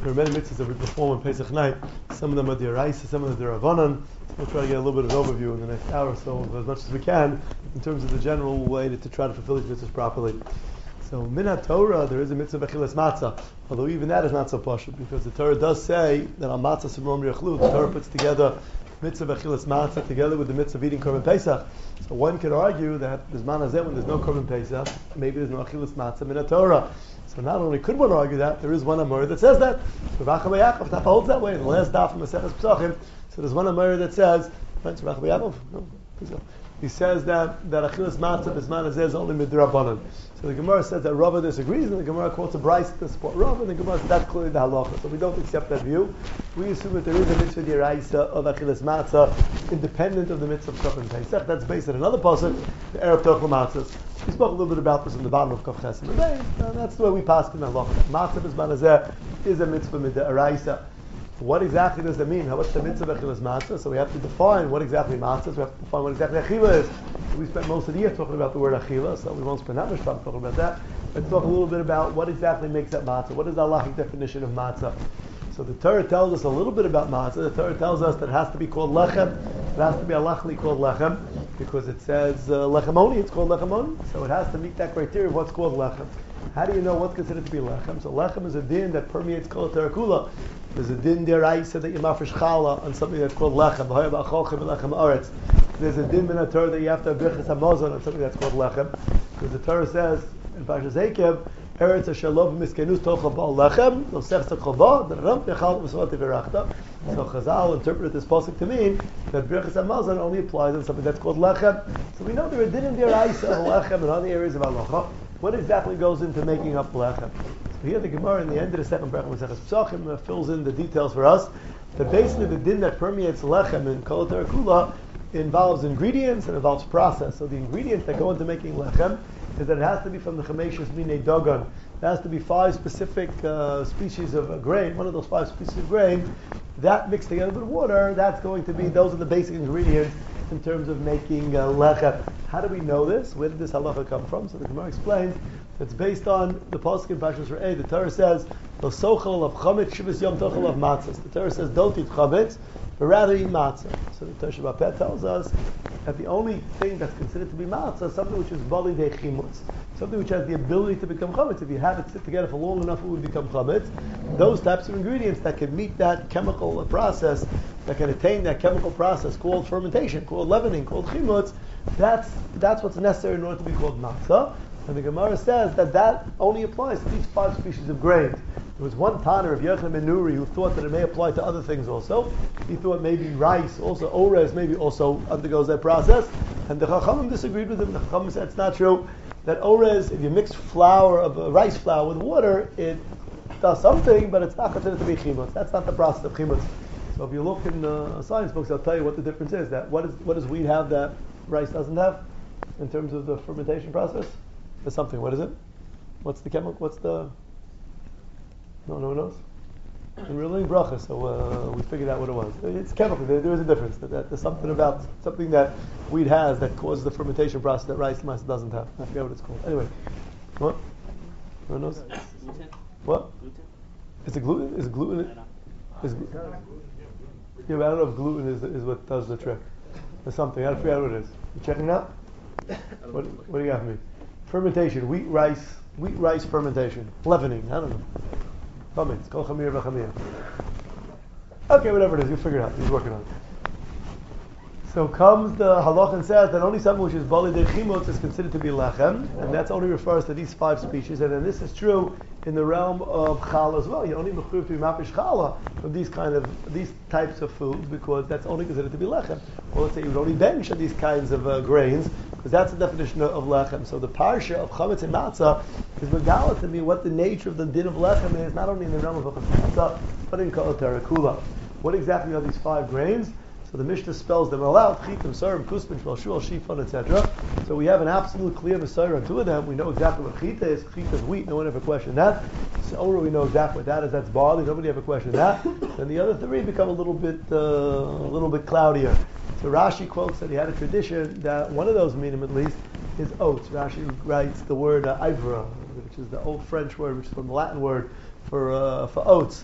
There are many mitzvahs that we perform on Pesach night. Some of them are d'oraisa, some of them are d'rabbanan. So we'll try to get a little bit of an overview in the next hour or so, as much as we can, in terms of the general way to try to fulfill these mitzvahs properly. So, min Torah, there is a mitzvah b'chilas matzah, although even that is not so pashut, because the Torah does say that on matzah simrom yachlu, the Torah puts together mitzvah b'chilas matzah together with the mitzvah of eating korban pesach. So one could argue that bisman hazeh, when there's no korban pesach, maybe there's no achilas matzah min Torah. So not only could one argue that, there is one Amor that says that. Rav Achai Yaakov Tapa holds that way. In the last daf from Maseches Pesachim, so there's one Amor that says, right, Rav Achai Yaakov? No, please go. He says that achilas matzah bisman hazeh is only midrabanan. So the Gemara says that Rava disagrees, and the Gemara quotes a brayso to support Rava, and the Gemara says that's clearly the halacha. So we don't accept that view. We assume that there is a mitzvah d'oraisa of achilas matzah, independent of the mitzvah of korban pesach. That's based on another pasuk, the erev tochel matzahs. We spoke a little bit about this in the bottom of Kaf Ches Amud. That's the way we pass in the halacha. Matzah bisman hazeh is a mitzvah d'oraisa. What exactly does that mean? What's the mitzvah of achilas matzah? So we have to define what exactly matzah is. We have to define what exactly achila is. We spent most of the year talking about the word achila, so we won't spend that much time talking about that. Let's talk a little bit about what exactly makes that matzah. What is the halachic definition of matzah? So the Torah tells us a little bit about matzah. The Torah tells us that it has to be called lechem. It has to be halachically called lechem, because it says lechemoni. It's called lechemoni. So it has to meet that criteria of what's called lechem. How do you know what's considered to be lechem? So lechem is a din that permeates kol Torah kula. There's a din d'oraisa that you mafresh challah on something that's called lechem. There's a din min Torah that you have to have birchas hamazon on something that's called lechem. Because the Torah says in Parshas Eikev, Eretz Hashalom Miskenus Tochel Ba'al Lechem Nosef Tochel Ba D'Ram Yechal V'Svat V'Rachta. So Chazal interpreted this pasuk to mean that birchas hamazon only applies on something that's called lechem. So we know there are din in d'oraisa of lechem and other areas of halacha. What exactly goes into making up lechem? So here the Gemara in the end of the second bracha Maseches Pesachim fills in the details for us. That basically the din that permeates lechem in Kol Torah Kula involves ingredients and involves process. So the ingredients that go into making lechem is that it has to be from the Chameshus Minei Dagan. It has to be 5 specific species of grain. One of those 5 species of grain, that mixed together with water, those are the basic ingredients in terms of making lechem. How do we know this? Where did this halacha come from? So the Gemara explains it's based on the pasuk in Parshas Re'eh. The Torah says, "Lo sochel of chametz shivas yom tochel of matzahs." The Torah says, "Don't eat chametz, but rather eat matzah." So the Torah Shabbat Peh tells us that the only thing that's considered to be matzah is something which is bali de chimutz, something which has the ability to become chametz. If you have it sit together for long enough, it would become chametz. Those types of ingredients that can meet that chemical process, that can attain that chemical process called fermentation, called leavening, called chimutz, that's what's necessary in order to be called matzah. And the Gemara says that only applies to these 5 species of grains. There was one Tana of Yochanan ben Nuri who thought that it may apply to other things also. He thought maybe rice, also orez, maybe also undergoes that process. And the Chachamim disagreed with him. The Chachamim said it's not true. That orez, if you mix rice flour with water, it does something, but it's not considered to be chimutz. That's not the process of chimutz. So if you look in science books, they'll tell you what the difference is. That what does wheat have that rice doesn't have in terms of the fermentation process? There's something. What is it? What's the chemical? No one knows. And we're learning bracha, so we figured out what it was. It's chemical. There is a difference. There's something about something that wheat has that causes the fermentation process that rice doesn't have. I forget what it's called. Anyway, what? No one knows. Gluten. What? Gluten. Is it gluten? Is gluten? Yeah, but I don't know if gluten is what does the trick. There's something. I forget what it is. You checking it out? What do you got for me? Fermentation, wheat rice fermentation, leavening. I don't know. It's called chamir v'chamir. Okay, whatever it is, you figure it out. He's working on it. So comes the halach and says that only something which is bali de chimutz is considered to be lechem, and that's only refers to these 5 species. And then this is true in the realm of challah as well. You only mechuyev to be mafish challah from these types of foods, because that's only considered to be lechem. Or let's say you would only bench these kinds of grains, because that's the definition of lechem. So the parsha of chametz and matzah is megala to me what the nature of the din of lechem is, not only in the realm of matzah, but in kol Torah kula. What exactly are these 5 grains? So the Mishnah spells them all out: chitim, sarim, kusmin, shul, shifon, etc. So we have an absolute clear Messiah on 2 of them. We know exactly what chita is. Chita is wheat. No one ever questioned that. So we know exactly what that is. That's barley. Nobody ever questioned that. Then the other 3 become a little bit cloudier. So Rashi quotes that he had a tradition that one of those meaning at least is oats. Rashi writes the word ivra, which is the old French word, which is from the Latin word for oats.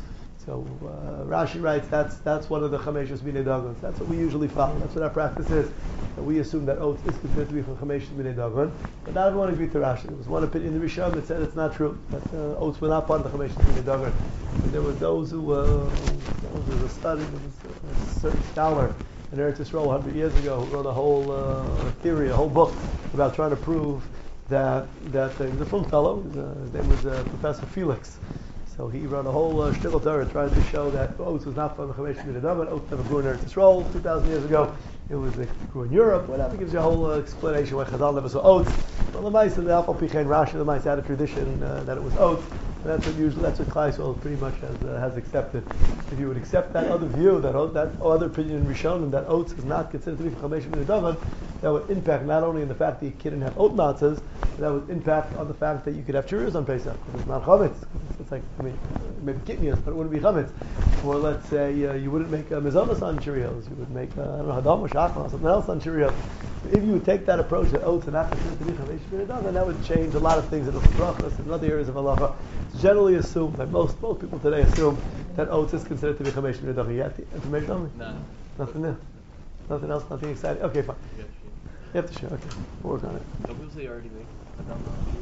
So Rashi writes that's one of the Chameshus Minei Dagon. That's what we usually follow. That's what our practice is. And we assume that oats is considered to be from Chameshus Minei Dagon. But not everyone agreed to Rashi. There was one opinion in the Rishon that said it's not true. That oats were not part of the Chameshus Minei Dagon. But there were those who there was a study. There was a certain scholar in Eretz Yisrael 100 years ago who wrote a whole theory, a whole book about trying to prove that he was a frum fellow. His name was Professor Felix. So he wrote a whole shtickle Torah trying to show that oats was not from the Chamesh Minei Dagon. Oats never grew in Eretz Yisrael 2,000 years ago. It grew in Europe. Whatever, gives you a whole explanation why Chazal never saw oats. Well, the Maisa, the Alpha Pichein Rashi, the Maisa had a tradition that it was oats. And that's what Klai Yisrael pretty much has accepted. If you would accept that other view, that other opinion in Rishonim, that oats is not considered to be from Chamesh Minei Dagon, that would impact not only in the fact that you couldn't have oat matzahs, but that would impact on the fact that you could have Cheerios on Pesach. It's not chametz. It's like, maybe kidneys, but it wouldn't be chametz. Or let's say you wouldn't make mizonos on Cheerios. You would make hadam or shachma or something else on Cheerios. If you would take that approach that oats are not considered to be Chamesh Minei Dagon, that would change a lot of things in the brachos and other areas of halacha. It's generally assumed, like most people today assume, that oats is considered to be Chamesh Minei Dagon. You have the information on me? No. Nothing new? Nothing else? Nothing exciting? Okay, fine. You have to share. Okay, we'll work on it. Some people say already make hadam.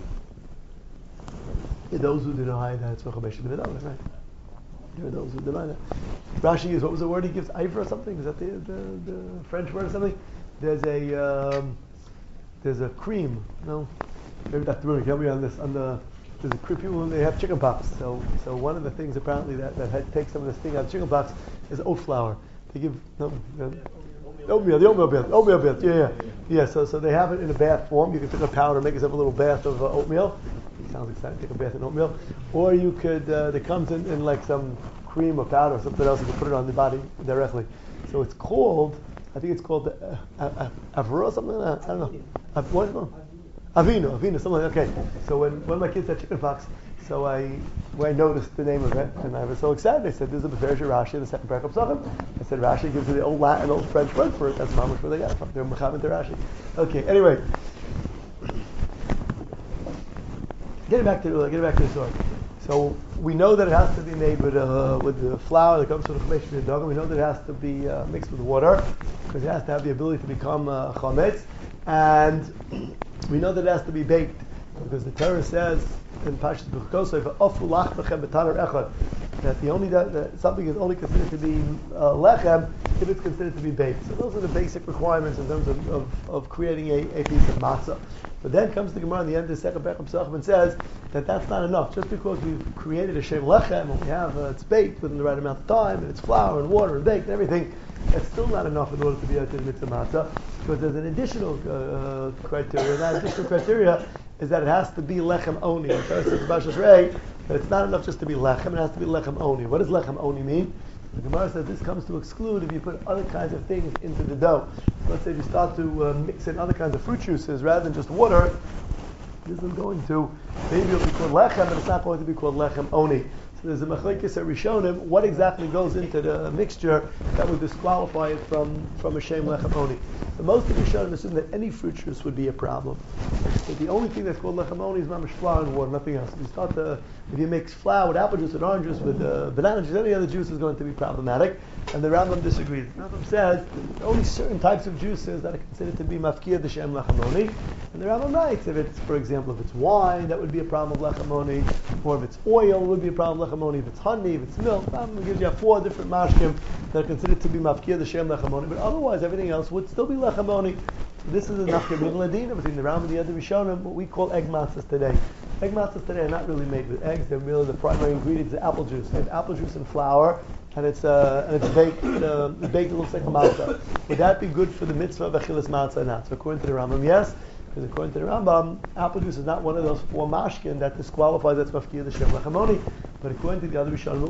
Yeah, those who deny that it's for Chamesh Minei Dagon, right? There are those who deny that. Rashi is, what was the word he gives? Ivor or something? Is that the French word or something? There's a cream. No, maybe Dr. Bruno, help me on this. There's a cream. People, they have chicken pox. So one of the things apparently that takes some of the sting out of chicken pox is oat flour. They give oatmeal. Yeah. So they have it in a bath form. You can take a powder, make yourself a little bath of oatmeal. It sounds exciting. Take a bath in oatmeal, or you could. It comes in like some cream or powder or something else. You can put it on the body directly. So it's called. I think it's called Avro or something like that. I don't know. What? No. Avino, something like that. Okay. So when my kids had chicken pox, so when I noticed the name of it, and I was so excited, I said, "This is the Beferish Rashi, the second parak of Psachim." I said, "Rashi gives you the old Latin, old French word for it. That's not much where they got it from. They're mechaber to Rashi." Okay. Anyway, getting back to the story. So we know that it has to be made with the flour that comes from the Chamesh Minei Dagon. We know that it has to be mixed with water because it has to have the ability to become chametz, and we know that it has to be baked because the Torah says in Parshas Bechukosai, "V'ofu lach bechem b'taner echad," that something is only considered to be lechem if it's considered to be baked. So those are the basic requirements in terms of creating a piece of matzah. But then comes the Gemara in the end of the second parak of Psachim and says that that's not enough. Just because we've created a shem lechem and we have it's baked within the right amount of time and it's flour and water and baked and everything, that's still not enough in order to be able to the mitzvah matzah. Because there's an additional criteria. That additional criteria is that it has to be lechem oni. The Torah says Bashas Rei that it's not enough just to be lechem; it has to be lechem oni. What does lechem oni mean? The Gemara says this comes to exclude if you put other kinds of things into the dough. So let's say if you start to mix in other kinds of fruit juices rather than just water, this is going to maybe it'll be called lechem, but it's not going to be called lechem oni. So there's a machlekes at Rishonim. What exactly goes into the mixture that would disqualify it from a shem lechem oni? So most of the Rishonim assume that any fruit juice would be a problem. But the only thing that's called lechem oni is mamash flour and water, nothing else. If you mix flour with apple juice, with orange juice, with banana juice, any other juice is going to be problematic. And the Rambam disagrees. The Rambam says there are only certain types of juices that are considered to be mafkir the shem lechem oni. And the Rambam writes, if it's, for example, if it's wine, that would be a problem of lechem oni, or if it's oil, it would be a problem of lechem oni. If it's honey, if it's milk, the Rambam gives you 4 different mashkim that are considered to be mafkir the shem lechem oni. But otherwise, everything else would still be lechem oni. This is a nafka ladina between the Rambam and the other Rishonim, what we call egg matzahs today. Egg matzahs today are not really made with eggs. They're really the primary ingredients are apple juice. They have apple juice and flour, and it's baked. Baked it looks like a matzah. Would that be good for the mitzvah of achilas matzah or not? So according to the Rambam, yes. Because according to the Rambam, apple juice is not one of those 4 mashkin that disqualifies that's mafkir the shem lechem oni. But according to the other Rishonim,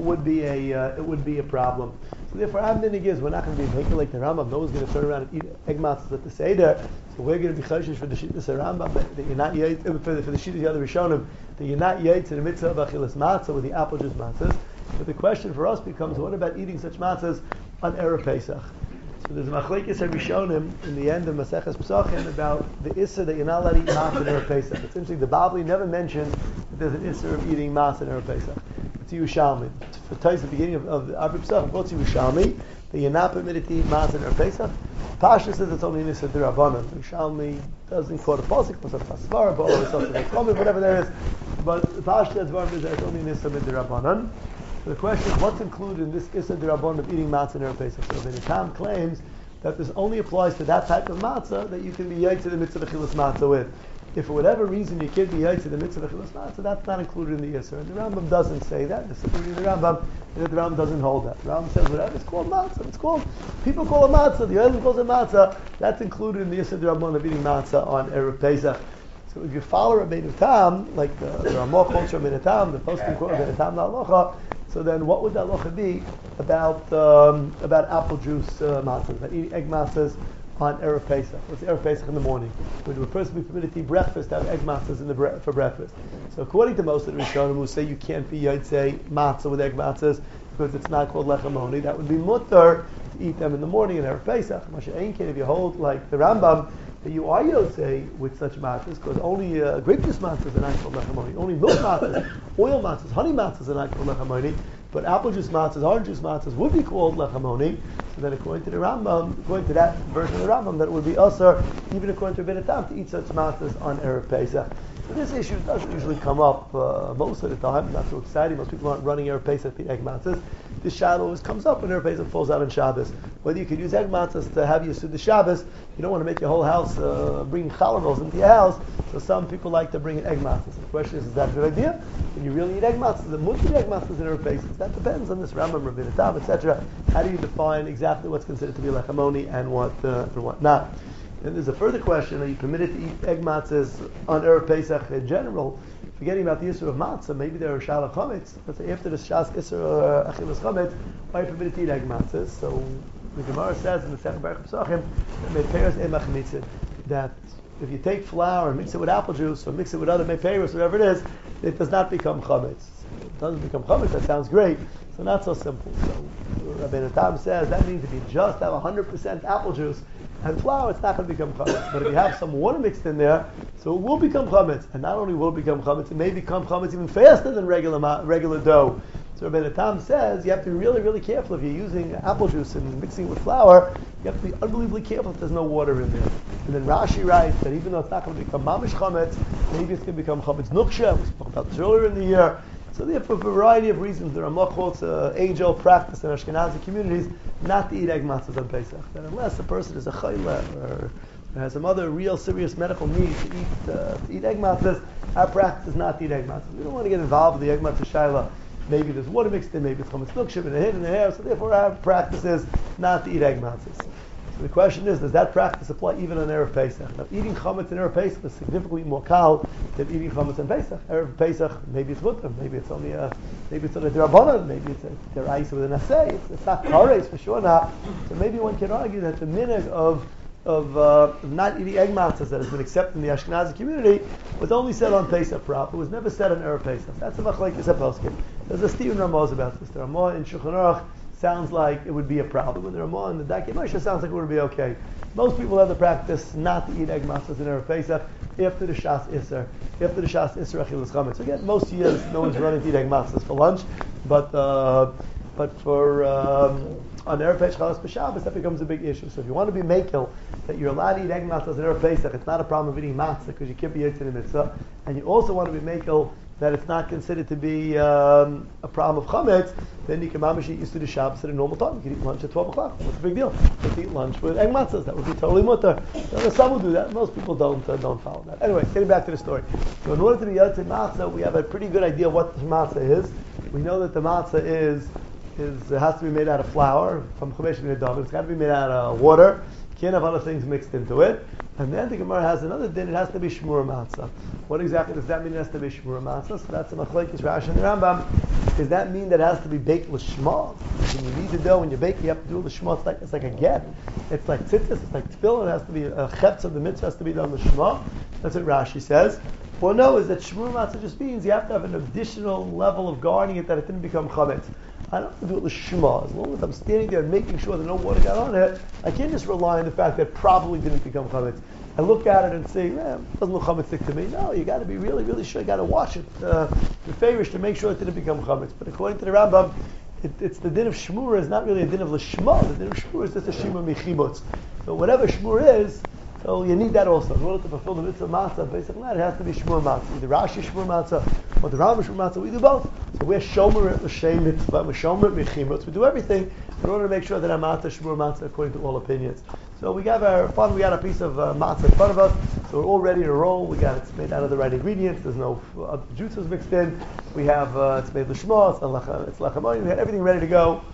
it would be a problem. So therefore, our minig is we're not going to be making like the Rambam. No one's going to turn around and eat egg matzahs at the Seder. So we're going to be choshesh for the shittas of Rambam that you're not yet for the shittas of the other Rishonim that you're not yet to the mitzvah of achilas matzah with the apple juice matzahs. But the question for us becomes, what about eating such matzahs on Erev Pesach? So there's a machlekes at Rishonim in the end of Maseches Pesachim about the issa that you're not allowed to eat matzah in Erev Pesach. It's interesting. The Bavli never mentions that there's an issa of eating matzah in Erev Pesach. to Yerushalmi. For ties the beginning of the Arbi Pesach, brought to Yerushalmi, that you're not permitted to eat matzah in Erev Pesach. Pasha says it's only Nisa D'Rabbanan. Yerushalmi doesn't quote a pasuk, but it's a Pasvar, but it's also a comment, whatever there is. But Pasha says that it's only Nisa D'Rabbanan. So the question is, what's included in this Issa D'Rabbanan of eating matzah in Erev Pesach? So the Tam claims that this only applies to that type of matzah that you can be yaitz to the mitzvah chilas matzah with. If for whatever reason you can't be yaitz to the mitzvah chilas matzah, that's not included in the Issa. And the Rambam doesn't say that. The Rambam doesn't hold that. The Rambam says whatever it's called matzah. It's called, people call it matzah. The Yoel calls it matzah. That's included in the Issa D'Rabbanan of eating matzah on Erev Pesach. So if you follow Rabbeinu Tam, like the Ramah quotes Rabbeinu Tam, the poskim quote Rabbeinu Tam Halacha, so then what would the halacha be about apple juice matzahs, about eating egg matzahs on Erev Pesach? What's Erev Pesach in the morning? Would a person be permitted to eat breakfast, to have egg matzahs for breakfast? So according to most of the Rishonim who say you can't be, I'd say, matzah with egg matzahs because it's not called lechamoni, that would be mutter to eat them in the morning in Erev Pesach. Masha Ein Ken, if you hold like the Rambam, that you are Yosei with such matzahs, because only grape juice matzahs are not called lechamoni, only milk matzahs, oil matzahs, honey matzahs are not called lechamoni, but apple juice matzahs, orange juice matzahs would be called lechamoni. So then according to the Rambam, according to that version of the Rambam, that it would be usher, even according to Rabbeinu Tam, to eat such matzahs on Erev Pesach. So this issue doesn't usually come up most of the time, not so exciting, most people aren't running Erev Pesach to eat egg matzahs. This shadow always comes up when Erev Pesach falls out on Shabbos. Whether you could use egg matzahs to have your Suda Shabbos, you don't want to make your whole house bring challah rolls into your house, so some people like to bring in egg matzahs. The question is that a good idea? Can you really eat egg matzahs? The mutter egg matzahs in Erev Pesach? That depends on this Rambam, Rabbeinu Tam, etc. How do you define exactly what's considered to be lechamoni and what not? And there's a further question: are you permitted to eat egg matzahs on Erev Pesach in general? Forgetting about the issue of matzah, maybe there are shalach chametz. Let's say after the shas isur achilas chametz, are you permitted to eat egg matzahs? So the Gemara says in the Sechet Baruch Pesachim that if you take flour and mix it with apple juice or mix it with other meiperos, whatever it is, it does not become chametz. It doesn't become chametz. That sounds great. So not so simple. So Rabbeinu Tam says that means if you just have 100% apple juice and flour, it's not going to become chametz. But if you have some water mixed in there, so it will become chametz. And not only will it become chametz, it may become chametz even faster than regular dough. So Rabbeinu Tam says you have to be really, really careful if you're using apple juice and mixing it with flour. You have to be unbelievably careful if there's no water in there. And then Rashi writes that even though it's not going to become mamish chametz, maybe it's going to become chametz nuksha. We spoke about this earlier in the year. So therefore, for a variety of reasons, the Ramah quotes age-old practice in Ashkenazi communities not to eat egg matzahs on Pesach. That unless a person is a chayla or has some other real serious medical need to eat egg matzahs, our practice is not to eat egg matzahs. We don't want to get involved with the egg matzah shayla. Maybe there's water mixed in, maybe it's chametz nuksha and a hit in the hair. So therefore, our practice is not to eat egg matzahs. So the question is, does that practice apply even on Erev Pesach? Now, eating chametz in Erev Pesach is significantly more kal than eating chametz in Pesach. Erev Pesach, maybe it's mutter, maybe it's only maybe it's on a derabbanan, maybe it's a deraisa with an assay. It's not kares for sure not. So maybe one can argue that the minhag of not eating egg matzahs that has been accepted in the Ashkenazi community was only said on Pesach proper. It was never said on Erev Pesach. That's a machlekes poskim. There's a Stephen Ramaz about this. The Ramah in Shulchan Aruch sounds like it would be a problem. And the Ramah in the Dakei Moshe sounds like it would be okay. Most people have the practice not to eat egg matzahs in Erev Pesach after the Shas Isser. After the Shas Isser Achilas Chametz. So again, most years no one's running to eat egg matzahs for lunch, but for on Erev Pesach Chalas B'Shabbos that becomes a big issue. So if you want to be makel that you're allowed to eat egg matzahs in Erev Pesach, it's not a problem of eating matzah because you can't be eating the mitzvah, and you also want to be makel that it's not considered to be a problem of chametz, then you can mamish eat Yisud Shabbos at a normal time. You can eat lunch at 12 o'clock. What's the big deal? You can eat lunch with egg matzahs. That would be totally mutter. Some will do that. Most people don't follow that. Anyway, getting back to the story. So in order to be yotzei matzah, we have a pretty good idea what the matzah is. We know that the matzah is it has to be made out of flour from Chumash V'Nedavim. It's got to be made out of water. Can't have other things mixed into it. And then the Gemara has another din, it has to be shmur matzah. What exactly does that mean it has to be shmur matzah? So that's a machlekes Rashi and the Rambam. Does that mean that it has to be baked l'shma? When you knead the dough, when you bake, you have to do l'shma. It's like a get. It's like tzitzis, it's like tefillah. It has to be a chetz of the mitzvah has to be done l'shma. That's what Rashi says. Well, no, is that shmur matzah just means you have to have an additional level of guarding it that it didn't become chametz. I don't have to do it l'shma. As long as I'm standing there and making sure that no water got on it, I can't just rely on the fact that it probably didn't become chametz. and look at it and say, it doesn't look chametzik to me. No, you got to be really, really sure. You got to wash it, the favorish, to make sure it didn't become chametz. But according to the Rambam, it's the din of shmura is not really a din of lishma. The din of shmura is just a shima michibutz. So whatever shmura is, so you need that also. In order to fulfill the mitzvah matzah, basically, it has to be shmur matzah. Either Rashi shmur matzah or the Rambam shmur matzah. We do both. So we're shomer it l'shem mitzvah, we're shomer it michibutz. We do everything in order to make sure that our matzah shmur matzah according to all opinions. So we got we got a piece of matzah in front of us, so we're all ready to roll. It's made out of the right ingredients. There's no juices mixed in. We have it's made l'shma, it's lachamayim. We had everything ready to go.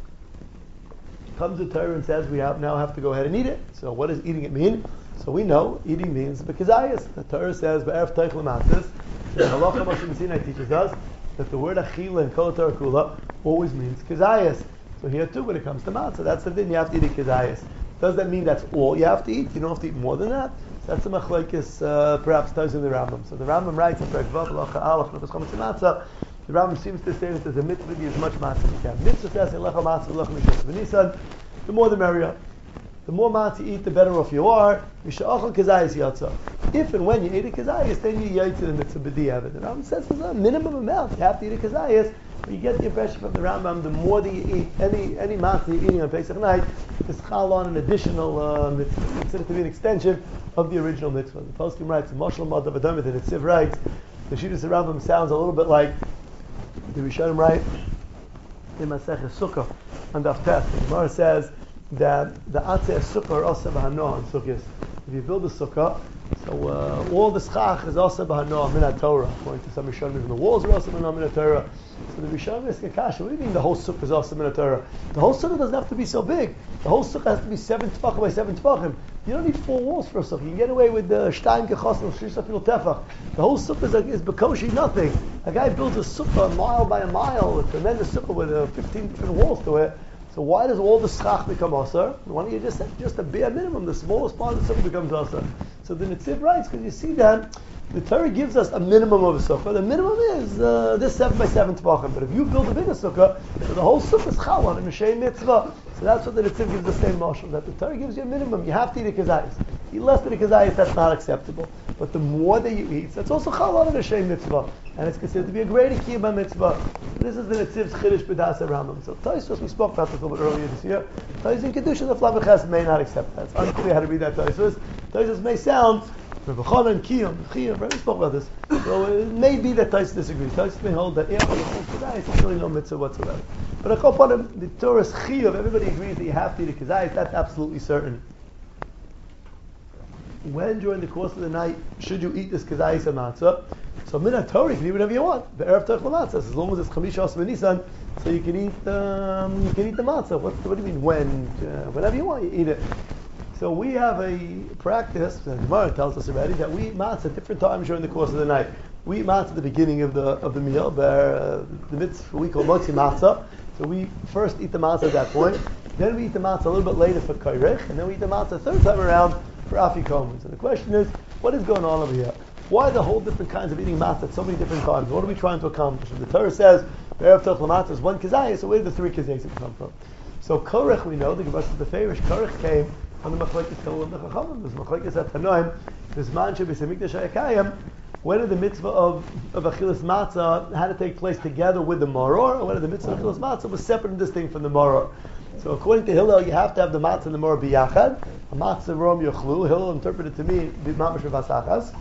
Comes the Torah and says we now have to go ahead and eat it. So what does eating it mean? So we know eating means bekazayis. The Torah says be'erev teich l'matzis. The halacha Moshe Sinai teaches us that the word achila in kol Torah kula always means kazayis. So here too, when it comes to matzah, that's the thing, you have to eat it kazayis. Does that mean that's all you have to eat? You don't have to eat more than that? So that's the machlokes, perhaps ties in the Rambam. So the Rambam writes in Perek Vav, Halacha Aleph, Nefesh Chametz Matzah. The Rambam seems to say that there's a mitzvah to eat as much matzah as you can. Mitzvah says, Lecha matzah, lecha mishas v'nisan. The more the merrier. The more matzah you eat, the better off you are. Misha'achal kazayis yatsa. If and when you eat a kazayis, then you yaitz the mitzvah b'di'avad. The Rambam says there's a minimum amount. You have to eat a kazayis. But you get the impression from the Rambam, the more that you eat, any matzah you're eating on Pesach night, is chal on an additional mitzvah. Considered to be an extension of the original mitzvah. The Poskim writes, Moshel Madav Adamit, and Tziv writes, the Shittas Rambam sounds a little bit like the Rishonim write in Masechah Sukkah on Daf Tes. The Gemara says that the Atzeh Sukkah are also b'hanoah on Sukkahs. If you build a Sukkah, so all the schach is also b'hanoah min Torah. According to some Rishonim, even the walls are also min Torah. So the Rishonim is Kakasha. What do you mean the whole Sukkah is also min Torah? The whole Sukkah doesn't have to be so big. The whole Sukkah has to be 7 tefachim by 7 tefachim. You don't need 4 walls for a Sukkah. You can get away with the Shtein Kechosel Shishaf Fil Tefach. The whole Sukkah is bekoshi nothing. A guy builds a Sukkah a mile by a mile, a tremendous Sukkah with 15 different walls to it. So why does all the schach become asar? Why don't you just a bare minimum? The smallest part of the sukkah becomes asar. So the Netziv writes, because you see that the Torah gives us a minimum of a sukkah. The minimum is this 7 by 7 tefachim. But if you build a bigger sukkah, so the whole sukkah is chalon and a mitzvah. So that's what the Netziv gives the same marshal. That the Torah gives you a minimum. You have to eat a kazayis. Eat less than a kazayis, that's not acceptable. But the more that you eat, that's also chalon and a mitzvah. And it's considered to be a greater kiyum mitzvah. This is the Netziv's Chiddush B'das Rambam. So Tosfos, we spoke about this a little bit earlier this year. Tosfos in Kedusha, the Flav Ches may not accept that. It's unclear how to read that Tosfos. Tosfos may sound Rebbe Chanan, Kiyum, Chiyum, right? We spoke about this. So it may be that Tosfos disagrees. Tosfos may hold that it's really no mitzvah whatsoever. But according to the Torah's Chiyum, everybody agrees that you have to eat a kazayis. That's absolutely certain. When during the course of the night should you eat this kazayis and matzah? So minat Torah, you can eat whatever you want. The erev teich l'matzah, as long as it's chamisha osam nisan, so you can eat the matzah. What do you mean when? Whenever you want, you eat it. So we have a practice, the Gemara tells us already, that we eat matzah at different times during the course of the night. We eat matzah at the beginning of the meal, the mitzvah we call motzi matzah. So we first eat the matzah at that point. Then we eat the matzah a little bit later for kairech, and then we eat the matzah a third time around for afikomen. So the question is, what is going on over here? Why the whole different kinds of eating matzah at so many different times? What are we trying to accomplish? The Torah says, Erev Toch L'matzah is 1 kazayah, so where did the 3 kazayas come from? So Korech, we know, the Gemara says the Farish, Korech came on the Machlekes Hillel and the Chachamim. There's Machlekes at Tanoim, there's Man Shebis Hamikdash HaYakayim. When did the mitzvah of Achilas Matzah had to take place together with the Maror, or when did the mitzvah of Achilas Matzah was separate and distinct from the Maror? So according to Hillel, you have to have the matzah and the Maror biyachad. A matzah rom yochlu. Hillel interpreted to me b'mamash v'vasachas.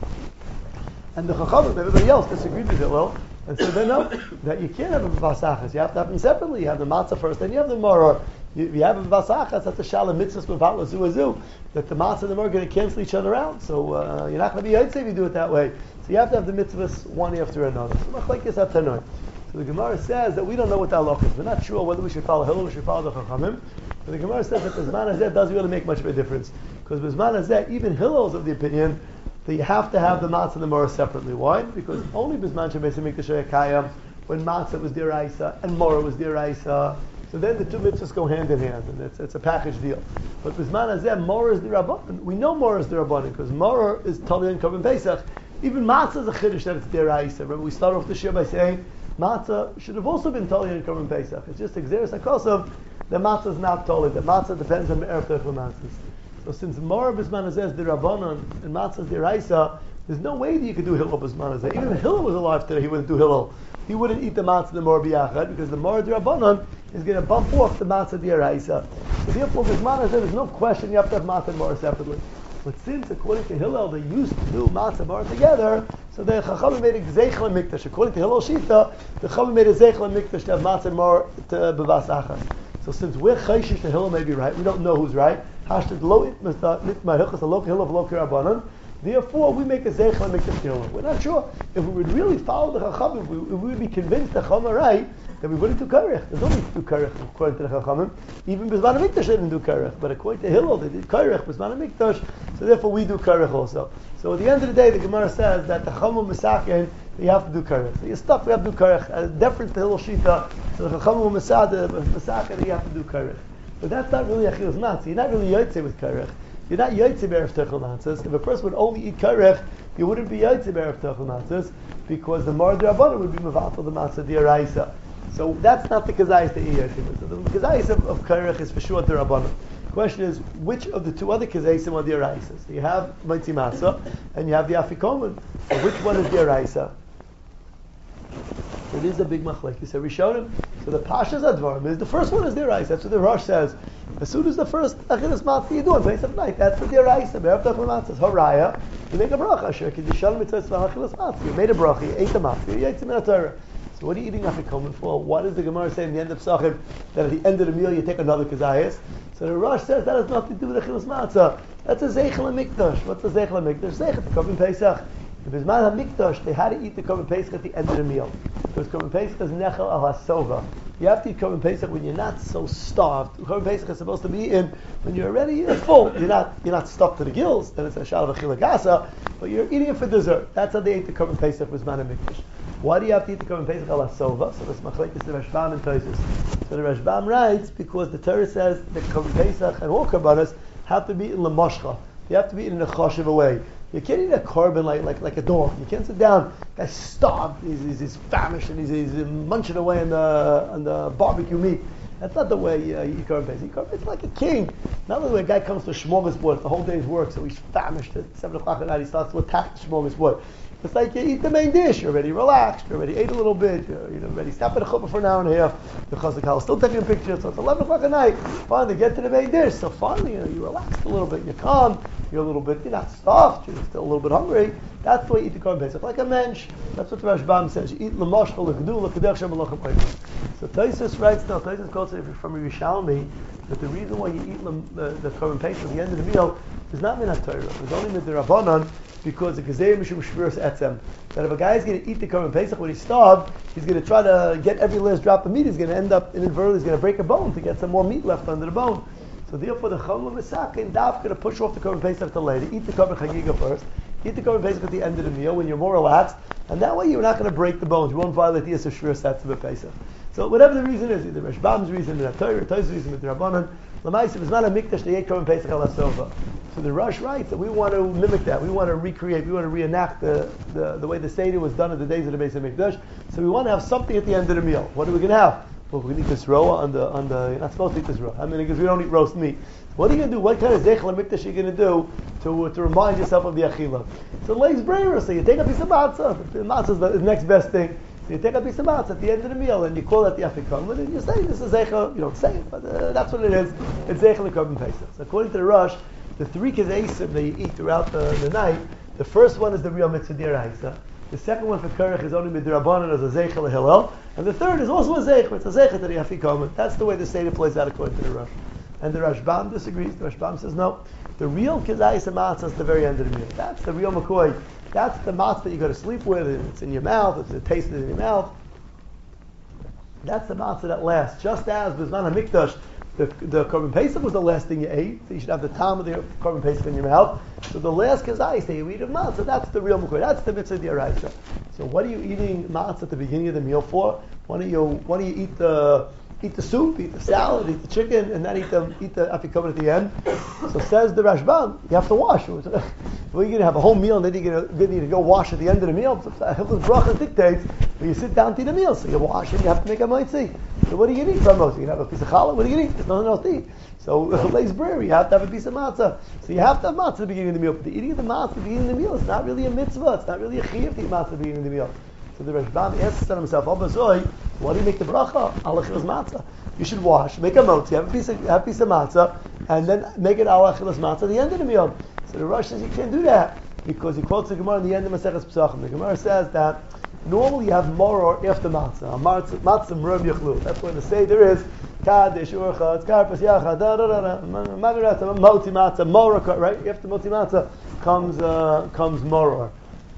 And the Chachamim, everybody else disagreed with Hillel and said, no, that you can't have a vasachas. You have to have them separately. You have the matzah first, then you have the maror. You have a vasachas, that's a shalom mitzvah b'vat lazu, that the matzah and the maror are going to cancel each other out. So you're not going to be yaitse if you do it that way. So you have to have the mitzvahs one after another. So machlekes atanoim. So the Gemara says that we don't know what the halach is. We're not sure whether we should follow Hillel or we should follow the Chachamim. But the Gemara says that the Zman Hazeh doesn't really make much of a difference. Because the Zman Hazeh, even Hillel's of the opinion that you have to have the matzah and the maror separately. Why? Because only Bisman Shebeis HaMikdash HaYakayim, when matzah was diraisa and maror was diraisa, so then the two mitzvahs go hand in hand, and it's a package deal. But Bisman Hazeh, maror is dirabanan. We know maror is dirabanan because maror is Talmud and Korban Pesach. Even matzah is a chiddush that it's diraisa. Remember, we start off the shir by saying matzah should have also been Talmud and Korban Pesach. It's just exeris hakosov that matzah is not Talmud. That matzah depends on erev teich l'matzah. So since Mor Bisman Azeh is the Rabbanon and Matzah is the Raisa, there's no way that you could do Hillel Bisman Azeh. Even if Hillel was alive today, he wouldn't do Hillel. He wouldn't eat the Matzah the Mor B'yachad because the Mor the Rabbanon is going to bump off the Matzah the Raisa. So therefore, Bisman Azeh, there's no question you have to have Matzah and Mor separately. But since, according to Hillel, they used to do Matzah and Mor together, so the Chachamim made a Zeichel Mikdash. According to Hillel Shita, the Chachamim made a Zeichel Mikdash to have Matzah and Mor to B'vas Achas. So since we're chayshish to Hillel may be right, we don't know who's right. Therefore, we make a zeichel and make the Hillel. We're not sure if we would really follow the Chachamim. If we would be convinced the Chacham are right, then we wouldn't do karech. There's no need to do karech according to the Chachamim. Even Bizman HaMikdash they didn't do karech, but according to Hillel, they did karech Bizman HaMikdash. So therefore, we do karech also. So at the end of the day, the Gemara says that the Chachamim Misaken, you have to do karech. So you're stuck. We have to do karech. Deference to Hillel Shita. So the Chachamim Misaken, you have to do karech. But that's not really Achilas Matzah. You're not really Yotze with karech. You're not Yotze B'erev Techel Matzahs. If a person would only eat karech, you wouldn't be Yotze B'erev Techel Matzahs because the Mar D'Rabbanan would be Mevatel the Matzah D'Oraisa. So that's not the Kazayis that you're Yotze with. So the Kazayis of karech is for sure D'Rabbanan. The question is, which of the two other Kazayis are D'Oraisa? So you have Mitzi Matzah and you have the Afikomen. So which one is D'Oraisa? It is a big machlek. You say Rishonim. So the Pasha's Advarim is the first one is D'Oraisa. That's what the Rosh says. As soon as the first Achilas Matzah you do on Pesach night, that's for D'Oraisa. Be'erev Techel Matzahs. Haraya, you make a bracha. Asher Kedushan Mitzvah Achilas Matzah. You made a bracha. You ate the matzah. You ate some Torah. So what are you eating Afikomen for? What does the Gemara say in the end of Psachim that at the end of the meal you take another Kazayas? So the Rosh says that has nothing to do with Achilas Matzah. That's a Zeichel HaMikdash. What's a Zeichel HaMikdash? Zeichel to come in Pesach. If it's Bizman HaMikdash, they had to eat the Korban Pesach at the end of the meal. Because Korban Pesach is Nechel al HaSova. You have to eat Korban Pesach when you're not so starved. Korban Pesach is supposed to be eaten when you're already full. You're not stuffed to the gills. Then it's a shal of Achilagasa, but you're eating it for dessert. That's how they ate the Korban Pesach with Bizman HaMikdash. Why do you have to eat the Korban Pesach al HaSova? So this machlekes the Rashbam and Tosfos. So the Rashbam writes because the Torah says the Korban Pesach and all Korbanos have to be in Lamashcha. You have to be in a choshev way. You can't eat a korban like a dog. You can't sit down. Guy's starved. He's famished and he's munching away on the barbecue meat. That's not the way you eat korban pesach. It's like a king. Not the way a guy comes to smorgasbord, the whole day's work, so he's famished at 7 o'clock at night. He starts to attack the smorgasbord. It's like you eat the main dish. You're already relaxed. You already ate a little bit. You're ready. Stop at a chuppah for an hour and a half. The chazak is still taking a picture. So it's 11 o'clock at night. Finally, get to the main dish. So finally, you relaxed a little bit. You're calm. You're not stuffed. You're still a little bit hungry. That's the way you eat the korban pesach, like a mensch. That's what the Rashbam says. You eat l'moshcha l'gdul l'kedech shem l'lochem oivim. So Tosfos writes now. Tosfos quotes it from Yerushalmi that the reason why you eat the korban pesach at the end of the meal is not minat Torah. It's only mit the Rabbanan. Because the Gezerah Mishum Shvuras Etzem, that if a guy is going to eat the Korban Pesach when he's starved, he's going to try to get every last drop of meat. He's going to end up inadvertently, he's going to break a bone to get some more meat left under the bone. So therefore, the Chacham Misaken Daf going to push off the Korban Pesach till later. Eat the Korban Chagiga first. Eat the Korban Pesach at the end of the meal when you're more relaxed, and that way you're not going to break the bones. You won't violate the Yisur Shvuras Etzem Pesach. So whatever the reason is, either Rashbam's reason, the Torah, Tosfos' reason, with the Rabbanan, L'maisa, if it's not a mikdash, they ate Korban Pesach al HaSova. So the Rosh writes that we want to mimic that. We want to recreate. We want to reenact the way the Seder was done in the days of the Beis HaMikdash. So we want to have something at the end of the meal. What are we going to have? Well, we're going to eat this roa on the. You're not supposed to eat this roa. Because we don't eat roast meat. What are you going to do? What kind of zeichel mikdash are you going to do to remind yourself of the achilah? So legs braver. So you take a piece of matzah. The matzah is the next best thing. So you take a piece of matzah at the end of the meal and you call that the afikomen and you say this is zeichel. You don't say it, but that's what it is. It's zeichel korban pesach. So according to the Rosh, the three kazeisim that you eat throughout the night, the first one is the real mitzvah d'oraisa. The second one for karech is only midrabanan as a zeichel hillel, and the third is also a zeichel. It's a zeichel to the afikomen. That's the way the Seder plays out according to the Rosh. And the Rashbam disagrees. The Rashbam says no. The real kazeisim matzah is the very end of the meal. That's the real McCoy. That's the matzah that you go to sleep with. It's in your mouth. It's the taste in your mouth. That's the matzah that lasts. Just as Bizman HaMikdash, the Korban Pesach was the last thing you ate, so you should have the time of the Korban Pesach in your mouth. So the last kazayis that you eat of matzah, that's the real McCoy. That's the mitzvah d'oraisa. So what are you eating matzah at the beginning of the meal for? Why don't you eat the eat the soup, eat the salad, eat the chicken, and then eat the afikomen at the end. So says the Rashbam, you have to wash. Well, you're going to have a whole meal, and then you're going to go wash at the end of the meal. Hilchos Bracha dictates when you sit down to eat a meal, so you wash and you have to make a motzi. So what are you going to eat from those? You're going to have a piece of challah? What are you going to eat? There's nothing else to eat. So Leis Brewer, you have to have a piece of matzah. So you have to have matzah at the beginning of the meal. But the eating of the matzah at the beginning of the meal is not really a mitzvah. It's not really a chiyuv to eat matzah at the beginning of the meal. So the Rashbam asks himself, why do you make the bracha? Alachilas matzah. You should wash, make a motzi, have a piece of matzah, and then make it alachilas matzah at the end of the meal. So the Rosh says you can't do that because he quotes the Gemara in the end of Maseches Pesachim. The Gemara says that normally you have moror after matzah. Matzah mrum yachlu. That's when the seder is kaddish urcha karpas yacha da da da da mamirata motzi matzah moror. Right after motzi matzah comes moror.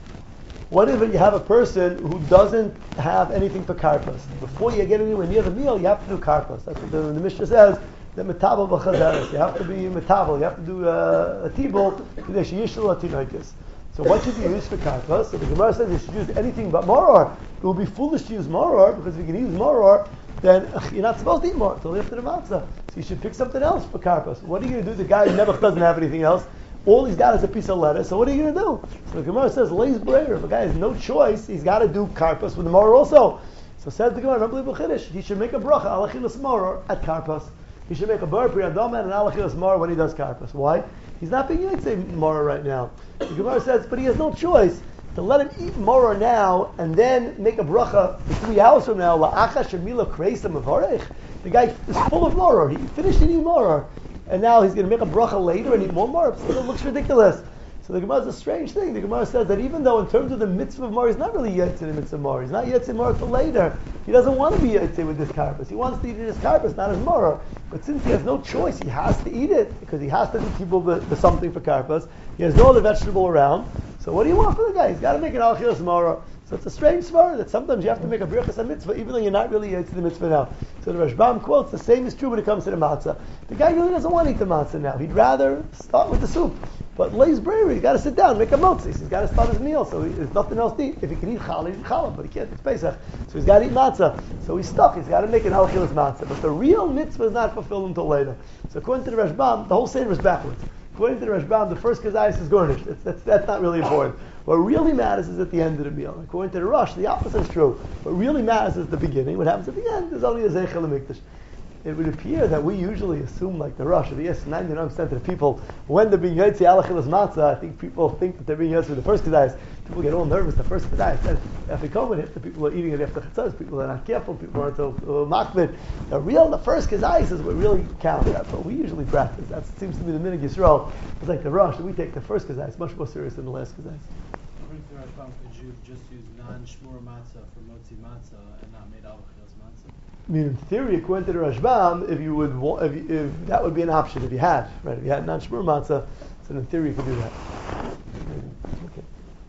What if you have a person who doesn't have anything for karpas? Before you get anywhere near the meal, you have to do karpas. That's what the Mishnah says. The metabel b'chazaris. You have to be metabel. You have to do a tibul kadesh yishul atinoikis. So what should you use for karpas? So the Gemara says you should use anything but moror. It would be foolish to use moror because if you can use moror, then you're not supposed to eat more until after the matzah. So you should pick something else for karpas. What are you going to do? The guy who never doesn't have anything else. All he's got is a piece of lettuce. So what are you going to do? So the Gemara says, Leis Brewer. If a guy has no choice, he's got to do karpas with the moror also. So says the Gemara, unbelievable chiddush. He should make a bracha alachilas moror at karpas. He should make a bar priyadama and an alachilas moror when he does karpas. Why? He's not being yitzei moror right now. The Gemara says, but he has no choice to let him eat moror now and then make a bracha for 3 hours from now. La'acha shemila kreisa mevarech. The guy is full of moror. He finished eating moror. And now he's going to make a bracha later and eat more moror. So it looks ridiculous. So the Gemara is a strange thing. The Gemara says that even though in terms of the mitzvah of moror, he's not really yetzer in the mitzvah of moror. He's not yetzer moror till later. He doesn't want to be yetzer with this karpas. He wants to eat his karpas, not his moror. But since he has no choice, he has to eat it because he has to give people the something for karpas. He has no other vegetable around. So what do you want for the guy? He's got to make an alachilas moror. So it's a strange svara that sometimes you have to make a birchas a mitzvah even though you're not really yetzer the mitzvah now. So the Rashbam quotes the same is true when it comes to the matzah. The guy really doesn't want to eat the matzah now. He'd rather start with the soup. But Leis Brewer, he's got to sit down, make a motzi. He's got to start his meal. So there's nothing else to eat. If he can eat challah, he eat challah, but he can't. It's Pesach, so he's got to eat matzah. So he's stuck. He's got to make an alachilas matzah. But the real mitzvah is not fulfilled until later. So according to the Rashbam, the whole seder is backwards. According to the Rashbam, the first kazayis is garnished. That's not really important. What really matters is at the end of the meal. According to the Rosh, the opposite is true. What really matters is the beginning. What happens at the end is only a zeichel mikdash. It would appear that we usually assume, like the Rosh, yes, 99% of the people, when they're being yotzi alachilas matzah, I think people think that they're being yotzi the first kedayis. People get all nervous the first kedayis. Then after COVID, if the people are eating it after chatzos, people are not careful, people aren't so makbid. The first kedayis is what really counts. That's what we usually practice. That seems to be the minhag Yisrael. It's like the Rosh, we take the first kedayis much more serious than the last kedayis. According to Rashbam, could you just use non-shmur matzah for motzi matzah and not made alachilas matzah? I mean, in theory, according to the Rashbam, if that would be an option if you had, right? If you had non-shmur matzah, so in theory you could do that. Okay.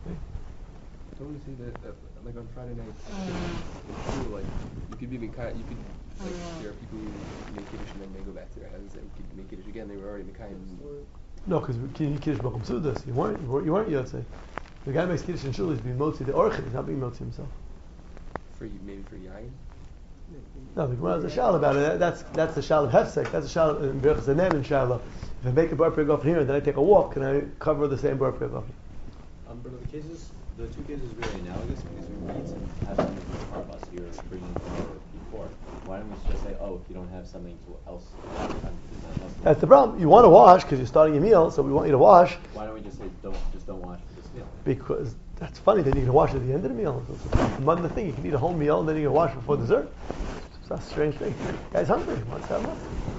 Don't we see that like on Friday night, it's true, like you could there are people who make kiddush and then they go back to their houses and make kiddush again. They were already mekayim. No, because kiddush b'chum sudas. You weren't yotzei. The guy makes kiddush in shul. He's being motzi the orchid. He's not being motzi himself. Maybe for yayin. No, the Gemara has a shal about it. That's the shal of hefsek. That's a shal in Birchas Hanem and Shalom. If I make a bar prig off here and then I take a walk, can I cover the same bar prig off here? But the two cases are really analogous because we read some have something from the karpas you're bringing forward before. Why don't we just say, if you don't have something else? That's the problem. You want to wash because you're starting your meal, so we want you to wash. Why don't we just say don't wash for this meal? Because that's funny. Then you can wash at the end of the meal. It's the thing. You can eat a whole meal and then you can wash before dessert. It's a strange thing. Guy's hungry. He wants to have lunch.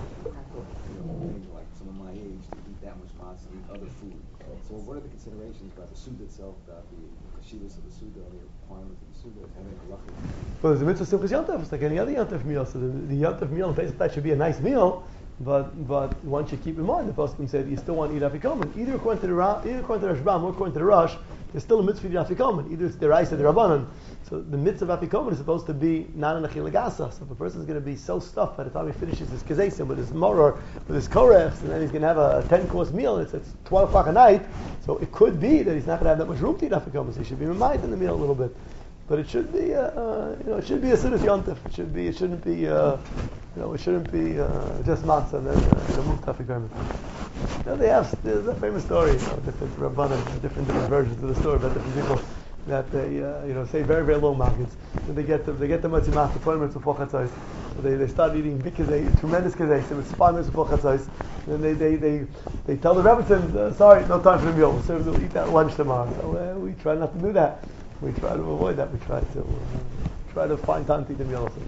Like someone my age to eat that much matzah, eat other food. So what are the considerations about the suda itself, about the kashivas of the suda, the requirements of the suda, having halacha? Well, there's a mitzvah simchas yontif. It's like any other yontif meal. So the yontif meal in Pesach that should be a nice meal. But one should keep in mind the Pasuk said you still want to eat afikomen. Either according to the Rashbam or according to the Rosh, there's still a mitzvah to eat afikomen. Either it's the Raisa or the Rabbanan. So the mitzvah of afikomen is supposed to be not an achil gasa. So if a person is going to be so stuffed by the time he finishes his kazesim with his moror, with his korechs, and then he's going to have a 10-course meal, and it's 12 o'clock at night, so it could be that he's not going to have that much room to eat afikomen. So he should be reminded in the meal a little bit. But it should be, it should be a Siddur Yontif. It shouldn't be, it shouldn't be just matzah and then move traffic garment. There's a famous story, different Rabbanim, different versions of the story about different people that they, say very, very low markets. And they get the matzah matzah 20 minutes before chatzos. So they start eating big kazay, tremendous kazay. So it's 5 minutes before chatzos. And then they tell the Rebbetzin, sorry, no time for the meal. We'll eat that at lunch tomorrow. So we try not to do that. We try to avoid that. We try to find time to eat the meal also.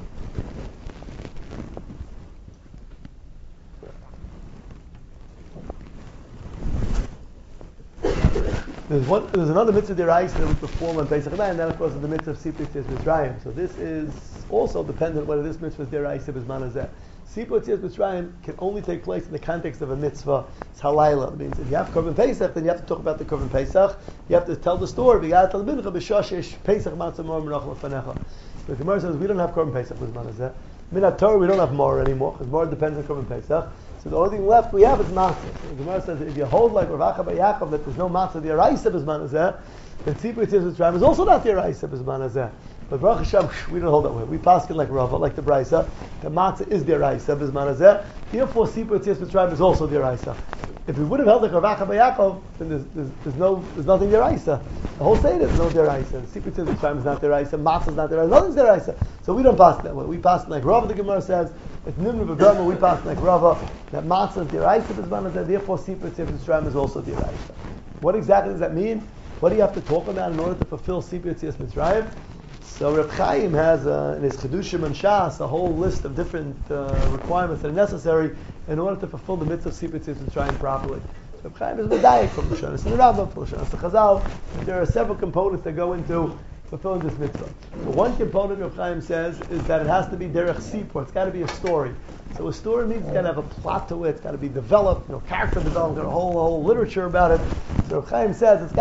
There's another mitzvah deraisa that we perform on Pesach Night, and that of course is the mitzvah of Sipur Tzias Mitzrayim. So this is also dependent whether this mitzvah is deraisa b'zman hazeh. Sipur Tzias Mitzrayim can only take place in the context of a mitzvah. It's halayla. It means if you have Korban Pesach, then you have to talk about the Korban Pesach. You have to tell the story. V'yad al mincha b'shashish Pesach matzah mor menachal lefanecha. The Gemara says we don't have Korban Pesach b'zman hazeh. Minat Torah we don't have more anymore because more depends on Korban Pesach. So the only thing left we have is matzah. So the Gemara says that if you hold like Rav Acha bar Yaakov that there's no matzah the Araisa b'zman hazeh, then Tzipur Tzias Mitzrayim is also not the Araisa b'zman hazeh. But Baruch Hashem, we don't hold that way. We paskin like Rava, like the Braisa. The matzah is the Araisa b'zman hazeh. Therefore, Tzipur Tzias Mitzrayim is also the Araisa. If we would have held like Rav Acha bar Yaakov, then there's nothing the Araisa. The whole Seder is no the Araisa. Tzipur Tzias Mitzrayim is not the Araisa. Matzah is not the Araisa. Nothing's the Araisa. So we don't pass that way. We pass like Rava. The Gemara says. It's Nimru B'Brahma, we pass like Rava, that matzah is the Araisa b'zman hazeh, therefore Sipur Tzias Mitzrayim is also the Araisa. What exactly does that mean? What do you have to talk about in order to fulfill Sipur Tzias Mitzrayim? So Reb Chaim has in his Chedushim and Shas a whole list of different requirements that are necessary in order to fulfill the mitzvah of Sipur Tzias Mitzrayim properly. So Reb Chaim is medayek from Lashonos and the Rambam, from Lashonos and Chazal. There are several components that go into fulfilling this mitzvah. So one component Reb Chaim says is that it has to be derech sipur. It's got to be a story. So a story means it's got to have a plot to it. It's got to be developed, character development, a whole literature about it. So Reb Chaim says it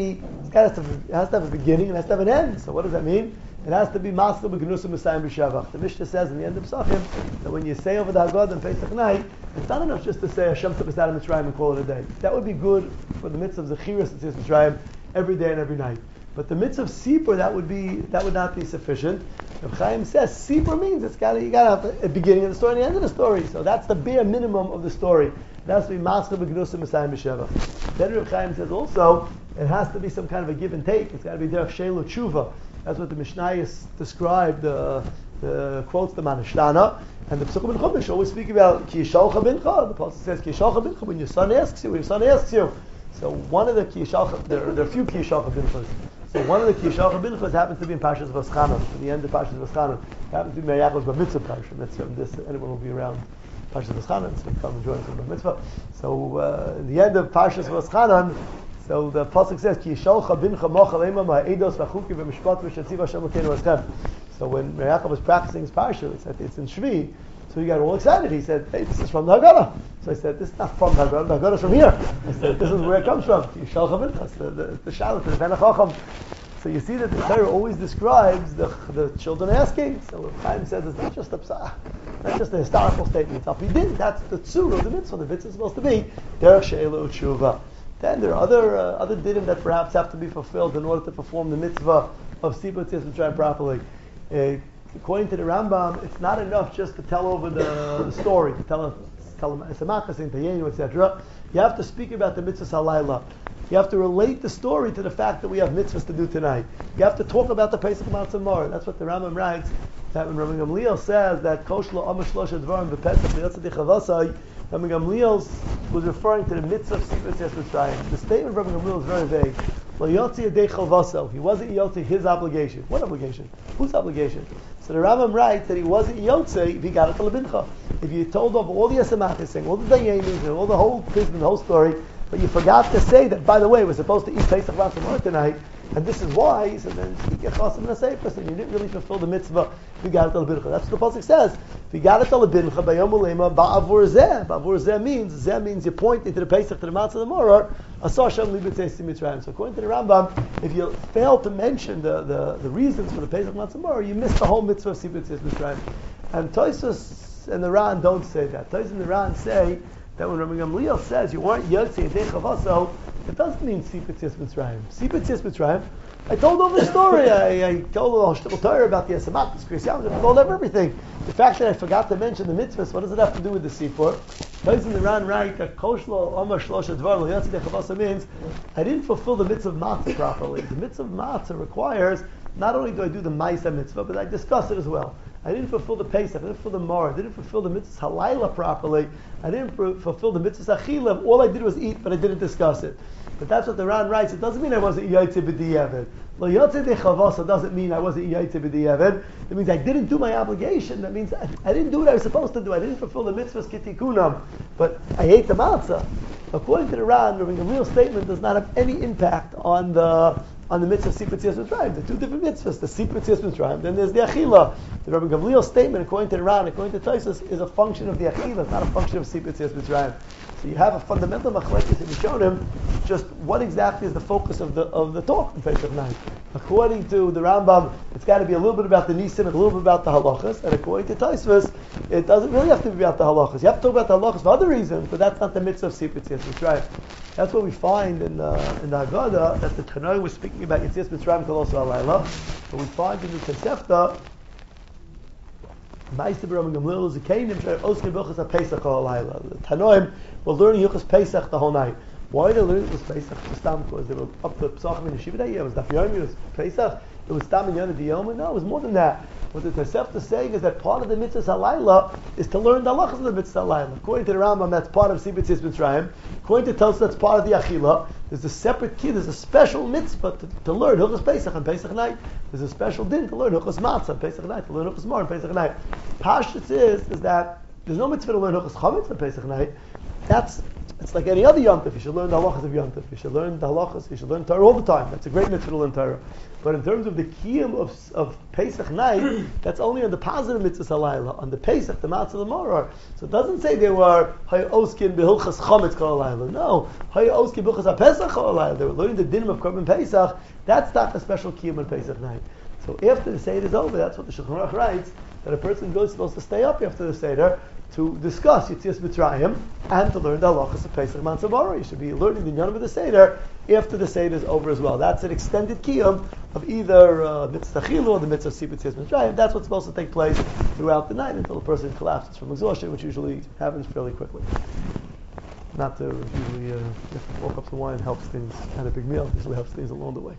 has to have a beginning and it has to have an end. So what does that mean? It has to be maskil b'genusim b'sayim b'shavach. The Mishnah says in the end of Psachim that when you say over the Haggadah on Pesach night, it's not enough just to say Hashem tzavasad Mitzrayim and call it a day. That would be good for the mitzvah of Zechiras and Tzis Mitzrayim every day and every night. But the mitzvah of Sipur, that would not be sufficient. Reb Chaim says Sipur means you got to have a beginning of the story and the end of the story. So that's the bare minimum of the story. It has to be maskil b'genusim b'sayim b'shavach. Then Reb Chaim says also it has to be some kind of a give and take. It's got to be derech shelo tshuva. That's what the Mishnayos described, quotes the Manashtana, and the Psukim and Chumash always speak about ki yishalcha bincha. The Pasuk says ki yishalcha bincha when your son asks you. So one of the ki yishalcha, there are a few ki yishalcha binchas. So one of the ki yishalcha binchas happens to be in Parshas Vaschanah. At the end of Parshas Vaschanah, it happens to be Meir Yaakov's bar mitzvah parsha. Anyone will be around Parshas Vaschanah, so come and join us in bar mitzvah. So in the end of Parshas Vaschanah. So the pasuk says, "Ki yishalcha bincha mochel ema ma'edos v'chuki v'mishpat v'shatziv Hashem Elokeinu eschem." So when Yaakov was practicing his parsha, he said it's in Shvi. So he got all excited. He said, "Hey, this is from the Haggadah." So I said, "This is not from the Haggadah. The Haggadah is from here." I said, "This is where it comes from." Ki yishalcha bincha, the shalat, the Ben HaChacham. So you see that the Torah always describes the children asking. So Chaim says it's not just a historical statement. It's apidin. That's the tzur of the mitzvah. The mitzvah is supposed to be derech she'elu tshuva. Then there are other dinim that perhaps have to be fulfilled in order to perform the mitzvah of Sipur Tzias Mitzrayim properly. According to the Rambam, it's not enough just to tell over the story, to tell them Esamakas and Tayenu, etc. You have to speak about the mitzvahs halayla. You have to relate the story to the fact that we have mitzvahs to do tonight. You have to talk about the Pesach Matzah Mor. That's what the Rambam writes. That when Rabbi Gamliel says that Koshlo Amish Loshe Dvarim B'Pesach Liyotzadich Havasai, Rabbi Gamliel was referring to the mitzvah of Sipur Tzias Mitzrayim. The statement of Rabbi Gamliel is very vague. Lo Yotzi Yadei Chalvaso. He wasn't Yotzi his obligation. What obligation? Whose obligation? So the Rambam writes that he wasn't Yotzi if he got it to Lebincha. If you told over all the Yasamachis, saying all the Dayanis and all the whole business, the whole story, but you forgot to say that, by the way, we're supposed to eat Pesach Matzah tonight, and this is why, he said, then you get chasim and a seifas, and you didn't really fulfill the mitzvah, if you got it al bincha. That's what the pasuk says. If you got it al bincha, bayom ulema, ba'avur zeh. Ba'avur zeh means you're pointing to the Pesach, to the Matzah, the Moror, asar shem libetei Mitzrayim. So according to the Rambam, if you fail to mention the reasons for the Pesach Matzah Moror, you miss the whole mitzvah of Sipur Tzias Mitzrayim. And Tosfos and the Ran don't say that. Tosfos and the Ran say that when Rabbi Gamliel says you weren't Yotzi Yadei Chavaso, it doesn't mean Sipur Tzias Mitzrayim. Sipur Tzias Mitzrayim I told over the story. I told the Torah about the Esamat, the Kriyas Yam. I told over everything. The fact that I forgot to mention the mitzvahs, what does it have to do with the Sipur? Based on the Ran right that Koshlo Omar Shlosha Dvar Lo Yatsi Dechavasa means I didn't fulfill the mitzvah of matzah properly. The mitzvah of matzah requires not only do I do the Maisa mitzvah, but I discuss it as well. I didn't fulfill the Pesach, I didn't fulfill the Mar, I didn't fulfill the mitzvah Halayla properly, I didn't fulfill the mitzvah Achila. All I did was eat, but I didn't discuss it. But that's what the Ran writes. It doesn't mean I wasn't Yaitze B'di'evet. Lo Yaitze Dechavasa doesn't mean I wasn't Yaitze B'di'evet. It means I didn't do my obligation. That means I didn't do what I was supposed to do. I didn't fulfill the mitzvahs Kitikunam. But I ate the matzah. According to the Ran, the real statement does not have any impact on the mitzvah Sipur Tzias Mitzrayim. The two different mitzvahs, the Sipur Tzias Mitzrayim, then there's the Achila. The Rabbi Gamliel's statement, according to the Ran, according to Tosfos, is a function of the Achila. It's not a function of Sipur Tzias Mitzrayim. So you have a fundamental machlekes in Rishonim, just what exactly is the focus of the talk on Pesach night. According to the Rambam, it's got to be a little bit about the Nisim and a little bit about the halachas, and according to Tosfos, it doesn't really have to be about the halachas. You have to talk about the halachas for other reasons, but that's not the mitzvah of Sipur Tzias Mitzrayim. That's what we find in the Haggadah, that the Tanoi was speaking about Yetzias Mitzrayim Kol Oso Halayla, but we find in the Tosefta, Ma'aseh B'Rabban Gamliel Zekeinim Oskim B'Ilchos HaPesach Kol Halayla. The Tanoim were learning Hilchos Pesach the whole night. Why did they learn Hilchos Pesach? Because they were up to Pesachim in Yeshiva that year. It was Daf Yomi, it was Pesach, it was Stam and Yonah Diyoma. No, it was more than that. What the Tosefta is saying is that part of the mitzvah Halayla is to learn the halachas of the mitzvah Halayla. According to the Rambam, that's part of Sipur Tzias Mitzrayim. According to Tosfos, that's part of the Achila. There's a separate key, there's a special mitzvah to learn Hilchos Pesach on Pesach night. There's a special din to learn Hilchos Matzah on Pesach night, to learn Hilchos Mar on Pesach night. Pashtus is that there's no mitzvah to learn Hilchos Chametz on Pesach night. It's like any other Yom Tov. You should learn the halachas of Yom Tov. You should learn the halachas. You should learn Torah all the time. That's a great mitzvah to learn Torah. But in terms of the kiyum of Pesach night, that's only on the positive mitzvahs halayla. On the Pesach, the matzah, the maror. So it doesn't say they were hayoskin behilchas chametz kol halayla. No, hayoskin behilchas haPesach kol halayla. They were learning the dinim of Korban Pesach. That's not a special kiyum on Pesach night. So after the Seder is over, that's what the Shulchan Aruch writes, that a person is supposed to stay up after the Seder to discuss Yetzias Mitzrayim and to learn the halachas of Pesach Matzah Maror. You should be learning the Yonah of the Seder after the Seder is over as well. That's an extended kiyum of either mitzvah chilu or the mitzvah Sipur Tzias Mitzrayim. That's what's supposed to take place throughout the night until the person collapses from exhaustion, which usually happens fairly quickly. Not to usually if 4 cups of wine helps things, and a big meal usually helps things along the way.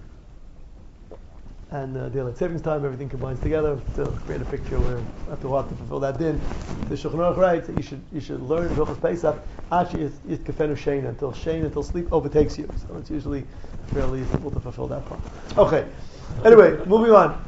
And daylight savings time, everything combines together to create a picture where after a while to fulfill that din. The Shulchan Aruch writes that you should learn Hilchos Pesach actually is kefenu sheina until sleep overtakes you. So it's usually fairly simple to fulfill that part. Okay. Anyway, moving on.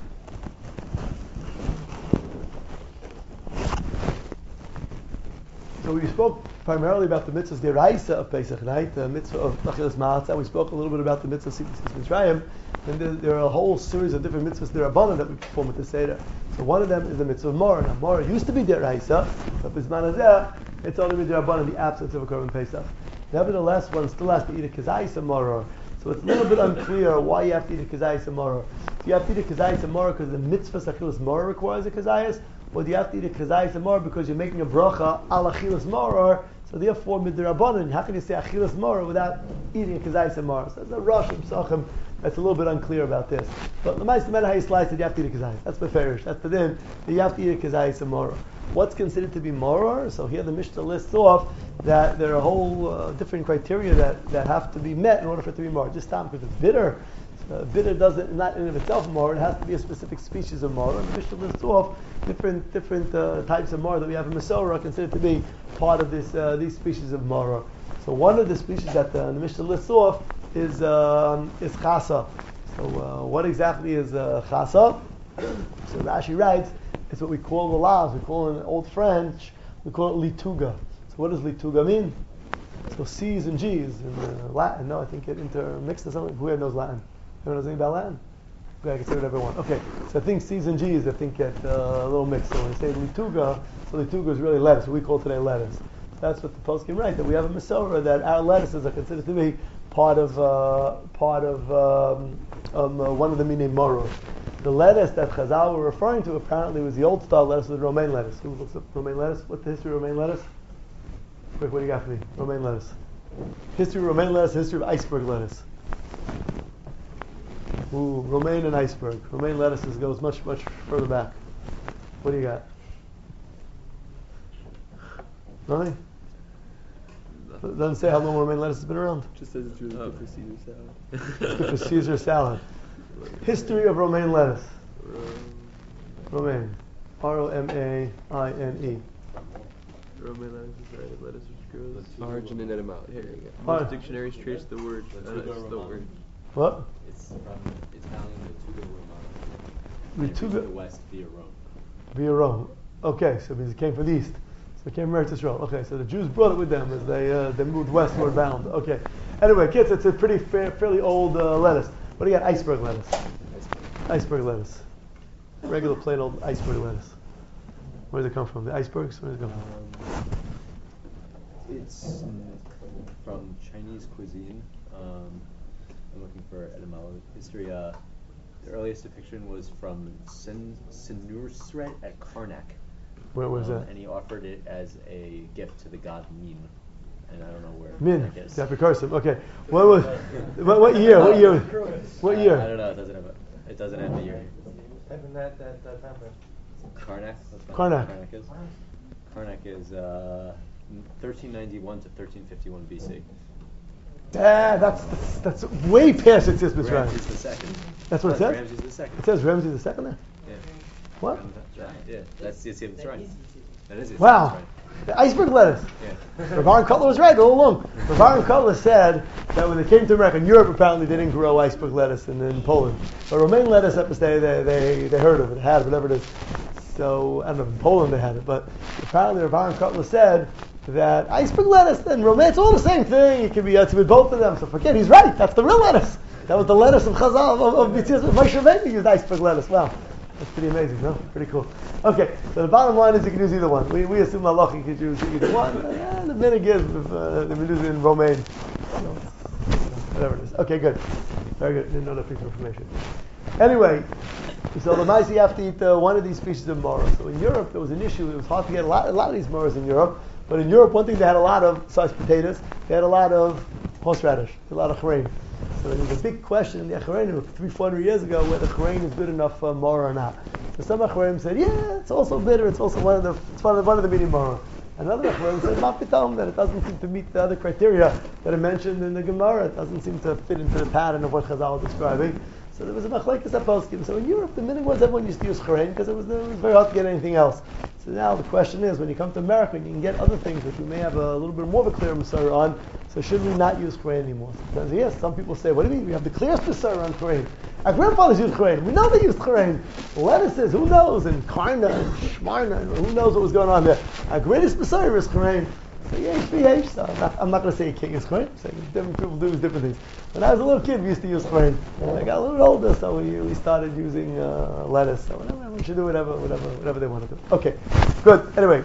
So we spoke primarily about the mitzvahs deraisa of Pesach night, the mitzvah of Achilas Matzah. We spoke a little bit about the mitzvah of Sipur Tzias Mitzrayim. And there are a whole series of different mitzvahs derabbanan that we perform at the Seder. So one of them is the mitzvah of Mor. Now Mor used to be deraisa, but Bisman Hazeh, it's only derabbanan in the absence of a Korban Pesach. Nevertheless, one still has to eat a kazayis Mor. So it's a little bit unclear why you have to eat a kazayis Mor. Do you have to eat a kazayis Mor because the mitzvah Achilas Mor requires a kazayis? Or do you have to eat a kazayis Mor because you're making a bracha al Achilas Mor? So therefore, midrabanan, how can you say Achilas Mor without eating a kazayis Mor? So there's a rush of Sachem that's a little bit unclear about this. But the no matter how you slice it, you have to eat a kazayis. That's beferish. That's the din. You have to eat a kazayis Mor. What's considered to be moror? So here the Mishnah lists off that there are a whole different criteria that have to be met in order for it to be moror. Just time because it's bitter. Bitter doesn't, not in and of itself moror. It has to be a specific species of moror. And the Mishnah lists off different types of moror that we have in Masorah are considered to be part of these species of moror. So one of the species that the Mishnah lists off is chasa. So what exactly is chasa? So Rashi writes, it's what we call the laws. We call in Old French, we call it lituga. So what does lituga mean? So C's and G's in Latin. No, I think it intermixed or something. Who here knows Latin? Everyone knows anything about Latin? Okay, I can say whatever I want. Okay, so I think C's and G's I think get a little mixed. So when you say lituga, so lituga is really lettuce. We call today lettuce. That's what the poskim write, that we have a Masorah that our lettuces are considered to be part of one of the minei moror. The lettuce that Chazal were referring to apparently was the old style lettuce, the romaine lettuce. Who looks up romaine lettuce? What's the history of romaine lettuce? Quick, what do you got for me? Romaine lettuce. History of romaine lettuce, history of iceberg lettuce. Ooh, romaine and iceberg. Romaine lettuces goes much, much further back. What do you got? Nothing? Doesn't say how long romaine lettuce has been around. Just says it's really good for Caesar salad. It's good for Caesar salad. History of romaine lettuce. Romaine. R-O-M-A-I-N-E. Romaine lettuce is a lettuce which grows origin and etymology. Here you go. Alright. Most dictionaries trace the word. That's the word. What? It's from Italian Retuga Romano. Retuga- To the west via Rome. Via Rome. Okay, so it means it came from the east. So it came from Eretz Yisrael. Okay, so the Jews brought it with them as they moved westward bound. Okay. Anyway, kids, it's a pretty fairly old lettuce. What do you got? Iceberg lettuce. Iceberg lettuce. Regular plain old iceberg lettuce. Where does it come from? The icebergs? Where does it come from? It's from Chinese cuisine. I'm looking for etymology history. The earliest depiction was from Senusret at Karnak. Where was that? And he offered it as a gift to the god Min. And I don't know where Min. that is. Zapikarsim. Okay. What was? What year? What year? What year? I don't know. It doesn't have the year. Type in that time frame. Karnak. Let's find Karnak. out what Karnak is 1391 to 1351 BC. That's way past its Mitzrayim. Ramses the second. That's what it says? Ramses the second. It says Ramses the second there. Yeah. What? Yeah, that's Yitzias Mitzrayim. That is Yitzias Wow. Mitzrayim. The iceberg lettuce. Yeah. Rav Aaron Kotler was right all along. Rav Aaron Kotler said that when they came to America, in Europe apparently they didn't grow iceberg lettuce in Poland. But romaine lettuce, they heard of it, had it, whatever it is. So, I don't know if in Poland they had it, but apparently Rav Aaron Kotler said that iceberg lettuce and romaine, it's all the same thing. It can be with both of them. So forget, he's right. That's the real lettuce. That was the lettuce of Chazal, of Moshe Rabbeinu used iceberg lettuce. Wow. That's pretty amazing, no? Pretty cool. Okay, so the bottom line is you can use either one. We assume Allah you could use either one. The minute is the minute in romaine. So, whatever it is. Okay, good. Very good. Didn't know that piece of information. Anyway, so the mice you have to eat one of these species of mora. So in Europe there was an issue. It was hard to get a lot of these moras in Europe. But in Europe, one thing they had a lot of sliced potatoes. They had a lot of horseradish, a lot of chrein. So there was a big question in the Acharenu 300-400 years ago whether chrein is good enough for mora or not. So some Acharenim said, yeah, it's also bitter. It's also one of the meaning mora. Another Acharenim said, mapitom, that it doesn't seem to meet the other criteria that are mentioned in the Gemara. It doesn't seem to fit into the pattern of what Chazal is describing. So there was a machlekes aposkim. So in Europe, the minhag was everyone used to use chrein because it was very hard to get anything else. So now the question is, when you come to America, you can get other things that you may have a little bit more of a clear Messiah on. So should we not use chrein anymore? Because yes, some people say, what do you mean? We have the clearest Messiah on chrein. Our grandfathers used chrein. We know they used chrein. Lettuces, who knows? And karna and shmarna, and who knows what was going on there? Our greatest Messiah is chrein. So yeah, so I'm not going to say you can't use chrein. I'm saying different people do different things. When I was a little kid, we used to use chrein. When I got a little older, so we started using lettuce. So whatever, we should do whatever they want to do. Okay, good. Anyway.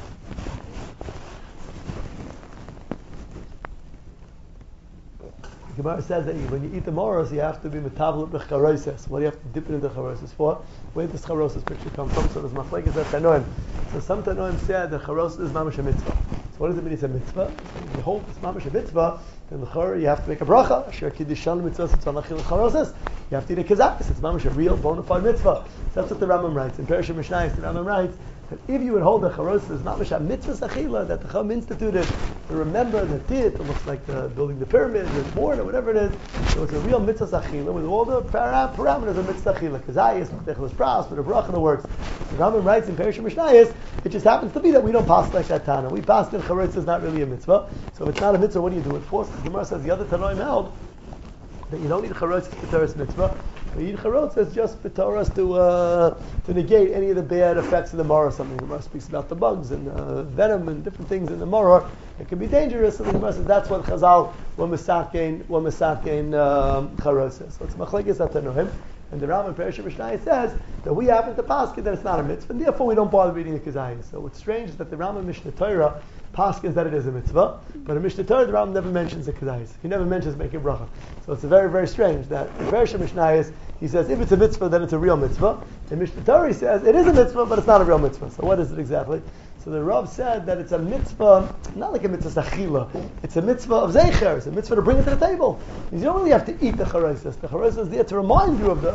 The Gemara says that when you eat the moros, you have to be metabel b'charoses. What do you have to dip it into charoses for? Where does charoses picture come from? So there's machlekes at Tanoim. So some Tanoim said that charoses is mamash a mitzvah. So what does it mean it's a mitzvah? So if you hold it's mamash a mitzvah, then you have to make a bracha. Asher kiddushan mitzvah tzanachil charoses. You have to eat a kazakis. It's mamash a real bona fide mitzvah. So that's what the Rambam writes. In Perishim Mishnayos, the Rambam writes that if you would hold the charoses as mamash a mitzvah sachila that the Chum instituted to remember the tit, it looks like building the pyramid, the board, or whatever it is. So it's a real mitzvah sachila with all the parameters of mitzvah sachila. Kazayis, mechdechelas pras, with a bracha that works. The Rambam writes in Perishim Mishnayos, it just happens to be that we don't pass like that Tana. We pass that charoses is not really a mitzvah. So if it's not a mitzvah, what do you do it for? So the Gemara says the other Tanoim held that you don't need charoses for Torah's mitzvah. But you need charoses just for Torah's to negate any of the bad effects of the maror. Something the Gemara speaks about the bugs and venom and different things in the maror. It can be dangerous. So the Gemara says that's what Chazal were misakein charoses. So it's machlekes at Tanoim. And the Rambam Perishim Mishnayos says that we happen to paskin that it's not a mitzvah, and therefore we don't bother reading the kazayis. So what's strange is that the Rambam Mishnah Torah paskins that it is a mitzvah, but in Mishnah Torah the Rambam never mentions the kazayis. He never mentions making bracha. So it's very, very strange that in Perishim Mishnayos he says if it's a mitzvah then it's a real mitzvah. In Mishnah Torah he says it is a mitzvah but it's not a real mitzvah. So what is it exactly? So the Rav said that it's a mitzvah, not like a mitzvah sachila. It's a mitzvah of zeicher. It's a mitzvah to bring it to the table. Because you don't really have to eat the charosis. The charosis is there to remind you of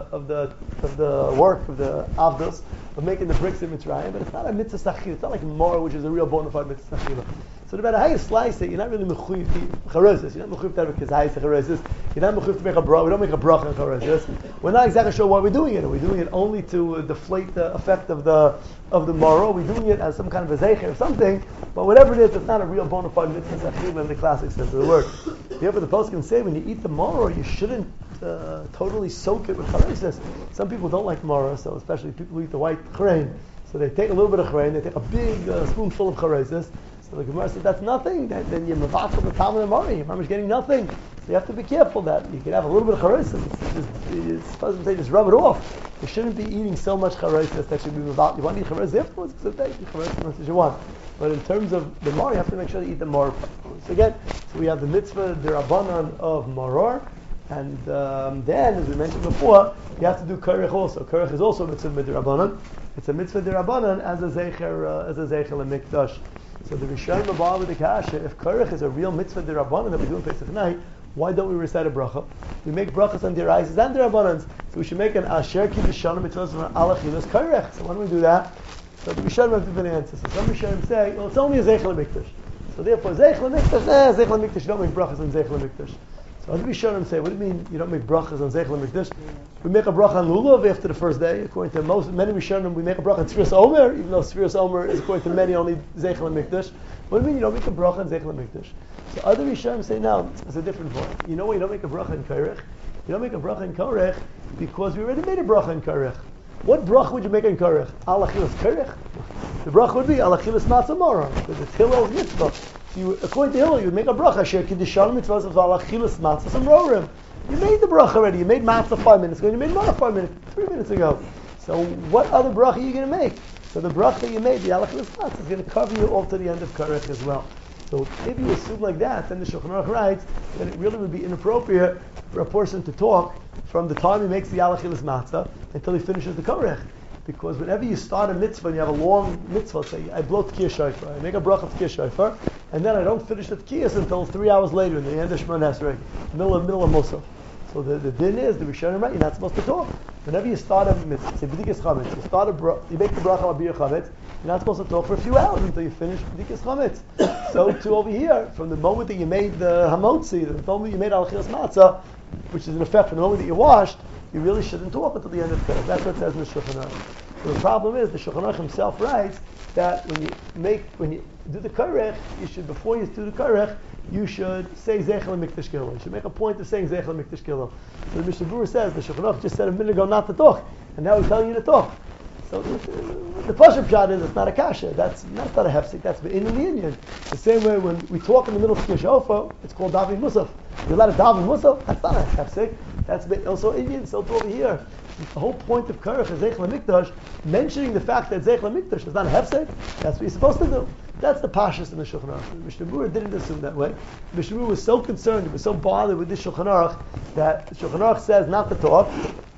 the work of the avdos of making the bricks in Mitzrayim. But it's not a mitzvah sachila. It's not like mor, which is a real bona fide mitzvah sachila. So no matter how you slice it, you're not really mechuyev to eat charosis. You're not mechuyev to have a kizayis charosis. You're not mechuyev to make a bracha. We don't make a bracha in charosis. We're not exactly sure why we're doing it. Are we doing it only to deflate the effect of the moro? Are we doing it as some kind of a zeicher or something? But whatever it is, it's not a real bona fide mitzvah sachila in the classic sense of the word. Therefore, the post can say when you eat the moro, you shouldn't totally soak it with charosis. Some people don't like moro, so especially people who eat the white chrein. So they take a little bit of chrein, they take a big spoonful of charosis. So the Gemara said that's nothing. Then you're mevatel the Talmud and Mari. Your mom is getting nothing. So you have to be careful that you can have a little bit of charosis. It's supposed to say just rub it off. You shouldn't be eating so much charosis that should be mevatel. You want to eat charosis afterwards? So take charosis as much as you want. But in terms of the Mari, you have to make sure to eat the Mor. So again, so we have the mitzvah derabanan of Maror. And then, as we mentioned before, you have to do Kerech also. Kerech is also a mitzvah derabanan. It's a mitzvah derabanan as a zeicher lemikdash. So the Rishonim above with the kasha, if Kerech is a real mitzvah derabanan that we do in Pesach night, why don't we recite a bracha? We make brachas on deraises and derabanans. So we should make an asher kiddushanim mitzvahs alachilas Kerech. So why don't we do that? So the Rishonim have different answers. So some Rishonim say, well, it's only a zeicher lemikdash. So therefore, zeicher lemikdash, you don't make brachas on zeicher lemikdash. So other Rishonim say, what do you mean you don't make brachas on zeicher lemikdash? We make a bracha on lulav after the first day. According to many Rishonim, we make a bracha on Sfiras Omer, even though Sfiras Omer is according to many only zeicher lemikdash. What do you mean you don't make a bracha on zeicher lemikdash? So other Rishonim say, no, it's a different point. You know why you don't make a bracha in Kerech? You don't make a bracha in Kerech because we already made a bracha in Kerech. What bracha would you make in Kerech? Alachilas Kerech? The bracha would be alachilas matzah moron, because it's Hillel's mitzvah. So according to Hillel, you would make a bracha asher kiddushanim mitzvahs of alachilas matzah samrorim. You made the bracha already. You made matzah 5 minutes ago. You made matzah 5 minutes, 3 minutes ago. So what other bracha are you going to make? So the bracha you made, the alachilas matzah, is going to cover you all to the end of Kerech as well. So if you assume like that, then the Shulchan Aruch writes that it really would be inappropriate for a person to talk from the time he makes the alachilas matzah until he finishes the Kerech. Because whenever you start a mitzvah and you have a long mitzvah, say I blow tkiyah shofar, I make a bracha tkiyah shofar, and then I don't finish the tkiyahs until 3 hours later in the end of Shemona Esrei, middle of Musaf. So the din is, the Rishonim right, you're not supposed to talk. Whenever you start a mitzvah, say b'dikas chametz, you make the bracha on b'yir chametz, you're not supposed to talk for a few hours until you finish b'dikas chametz. So too over here, from the moment that you made the hamotzi, the moment you made alachilas matzah, which is in effect from the moment that you washed, you really shouldn't talk until the end of Kerech. That's what it says in the Shulchan Aruch. So the problem is, the Shulchan Aruch himself writes that when you do the Kerech, you should, before you do the Kerech, you should say Zeichel Mikdash Kilo. You should make a point of saying Zeichel Mikdash Kilo. So the Mishnah Berurah says, the Shulchan Aruch just said a minute ago not to talk, and now he's telling you to talk. So the Pashup Pshat is it's not a kasha. That's not a hefsek. That's in the Indian. The same way when we talk in the middle of Tkiyah Shofar, it's called Davin Musaf. You're allowed to daven Musaf. That's not a hefsek. That's also Indian. So it's over here. The whole point of Kerech is Zeichel Mikdash, mentioning the fact that Zeichel Mikdash is not a hefsek. That's what you're supposed to do. That's the pashas in the Shulchan Aruch. The Mishnah Berurah didn't assume that way. The Mishnah Berurah was so concerned, he was so bothered with this Shulchan Aruch that the Shulchan Aruch says not to talk.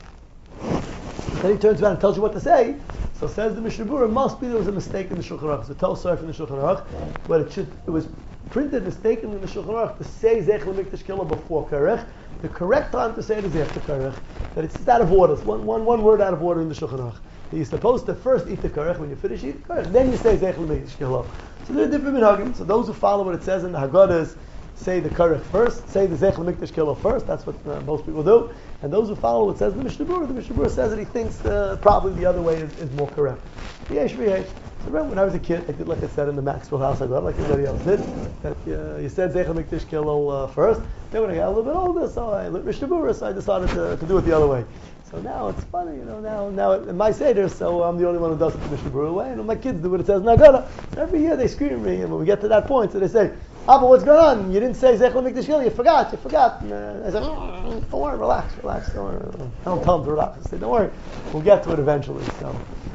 Then he turns around and tells you what to say. So says the Mishnah Berurah, must be there was a mistake in the Shulchan Aruch. It's a Tosar from the Shulchan Aruch, but it was printed mistakenly in the Shulchan Aruch to say Zeichel Mikdash Kilo before Kerech. The correct time to say it is after Kerech. That it's out of order. It's one word out of order in the Shulchan Aruch. You're supposed to first eat the Kerech. When you finish eating the Kerech, then you say Zeichel Mikdash Kilo. So there are different minhagim. So those who follow what it says in the Haggadahs say the Kerech first, say the Zeichel Mikdash Kilo first. That's what most people do. And those who follow what says the Mishnah Berurah says that he thinks probably the other way is more correct. Yesh v'yesh. So remember when I was a kid, I did like I said in the Maxwell house, I got like everybody else did. That you said Zeichel Mikdash Kilo first. Then when I got a little bit older, so I learned Mishnah Berurah, so I decided to do it the other way. So now it's funny, now in my Seder, so I'm the only one who does it the Mishnah Berurah way, and my kids do what it says in Haggadah. So every year they scream at me, and when we get to that point, so they say, Abba, what's going on? You didn't say Zeichel Mikdash Kilo, you forgot. And I said, don't worry, relax, don't worry. I don't tell them to relax. I say, don't worry, we'll get to it eventually. So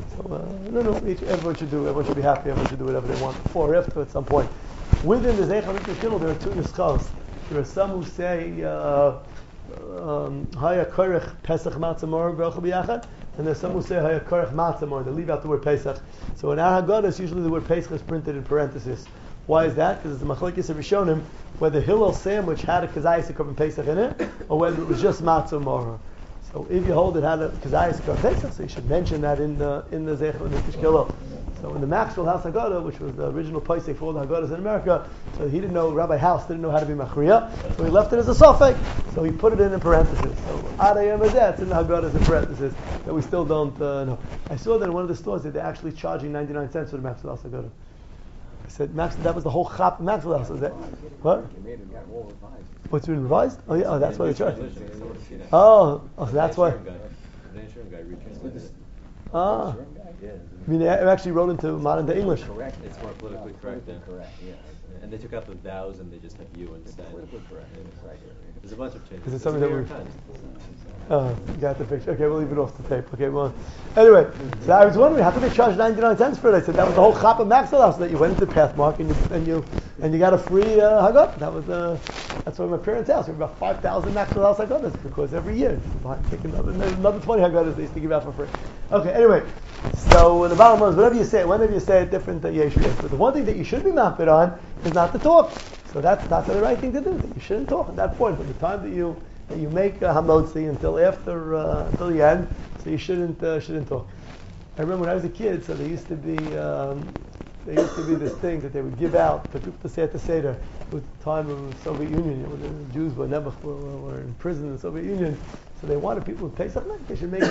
everyone should be happy, everyone should do whatever they want, before or after at some point. Within the Zeichel Mikdash Kilo, there are two nuschos. There are some who say, Haya Kerech Pesach Matzah Mor Bracha B'Yachad. and there's some who say Hayakarech Matzah more. They leave out the word Pesach. So in our Haggadahs, usually the word Pesach is printed in parentheses. Why is that? Because it's the Machlekes of Rishonim whether Hillel sandwich had a Kazayis Sukkah Pesach in it, or whether it was just Matzah Mora. So if you hold it had a Kazayis Sukkah Pesach, so you should mention that in the Zecher Nefesh Kilo. So in the Maxwell House Haggadah, which was the original Pesach for all the Haggadahs in America, so he didn't know, Rabbi House didn't know how to be Machriya, so he left it as a Sofek, so he put it in parentheses. So Adayam Azeh, it's in the Haggadahs in parentheses, that we still don't know. I saw that in one of the stores that they're actually charging 99 cents for the Maxwell House Haggadah. I said, Max, that was the whole chap Maxwell House. Is that what? What's been revised? Oh yeah, that's why they charge. Oh, so that's why. Ah, I mean, they actually wrote into modern day English. Correct. It's more politically correct. Correct. Yeah. And they took out the thous and they just have you instead. Politically correct. There's a bunch of changes. Is it something that we? Got the picture. Okay, we'll leave it off the tape. Okay, well, anyway, so I was wondering how could they charge 99 cents for it? I said that was the whole chap of Maxwell House that you went into Pathmark and you got a free Haggadah. That was that's what my parents' house. We were about 5,000 Maxwell House Haggadahs because every year taking another 20 Haggadahs they used to give out for free. Okay, anyway, so the bottom line is whenever you say it different yesh. But the one thing that you should be mapped on is not to talk. So that's not the right thing to do. You shouldn't talk at that point. From the time that you make hamotzi until the end, so you shouldn't talk. I remember when I was a kid, so there used to be this thing that they would give out for people to say at the Seder. It was the time of the Soviet Union, when the Jews were in prison in the Soviet Union. So they wanted people with Pesach night. They should make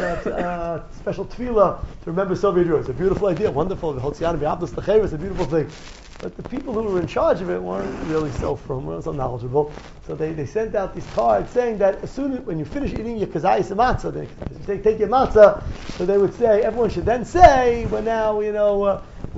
a special tefillah to remember Soviet Jewry. It's a beautiful idea, wonderful. The Hotzianu B'Abdus L'Cheir is a beautiful thing. But the people who were in charge of it weren't really so knowledgeable. So they sent out these cards saying that as soon as when you finish eating your kazayis and matzah, they take your matzah. So they would say, everyone should then say, well now, the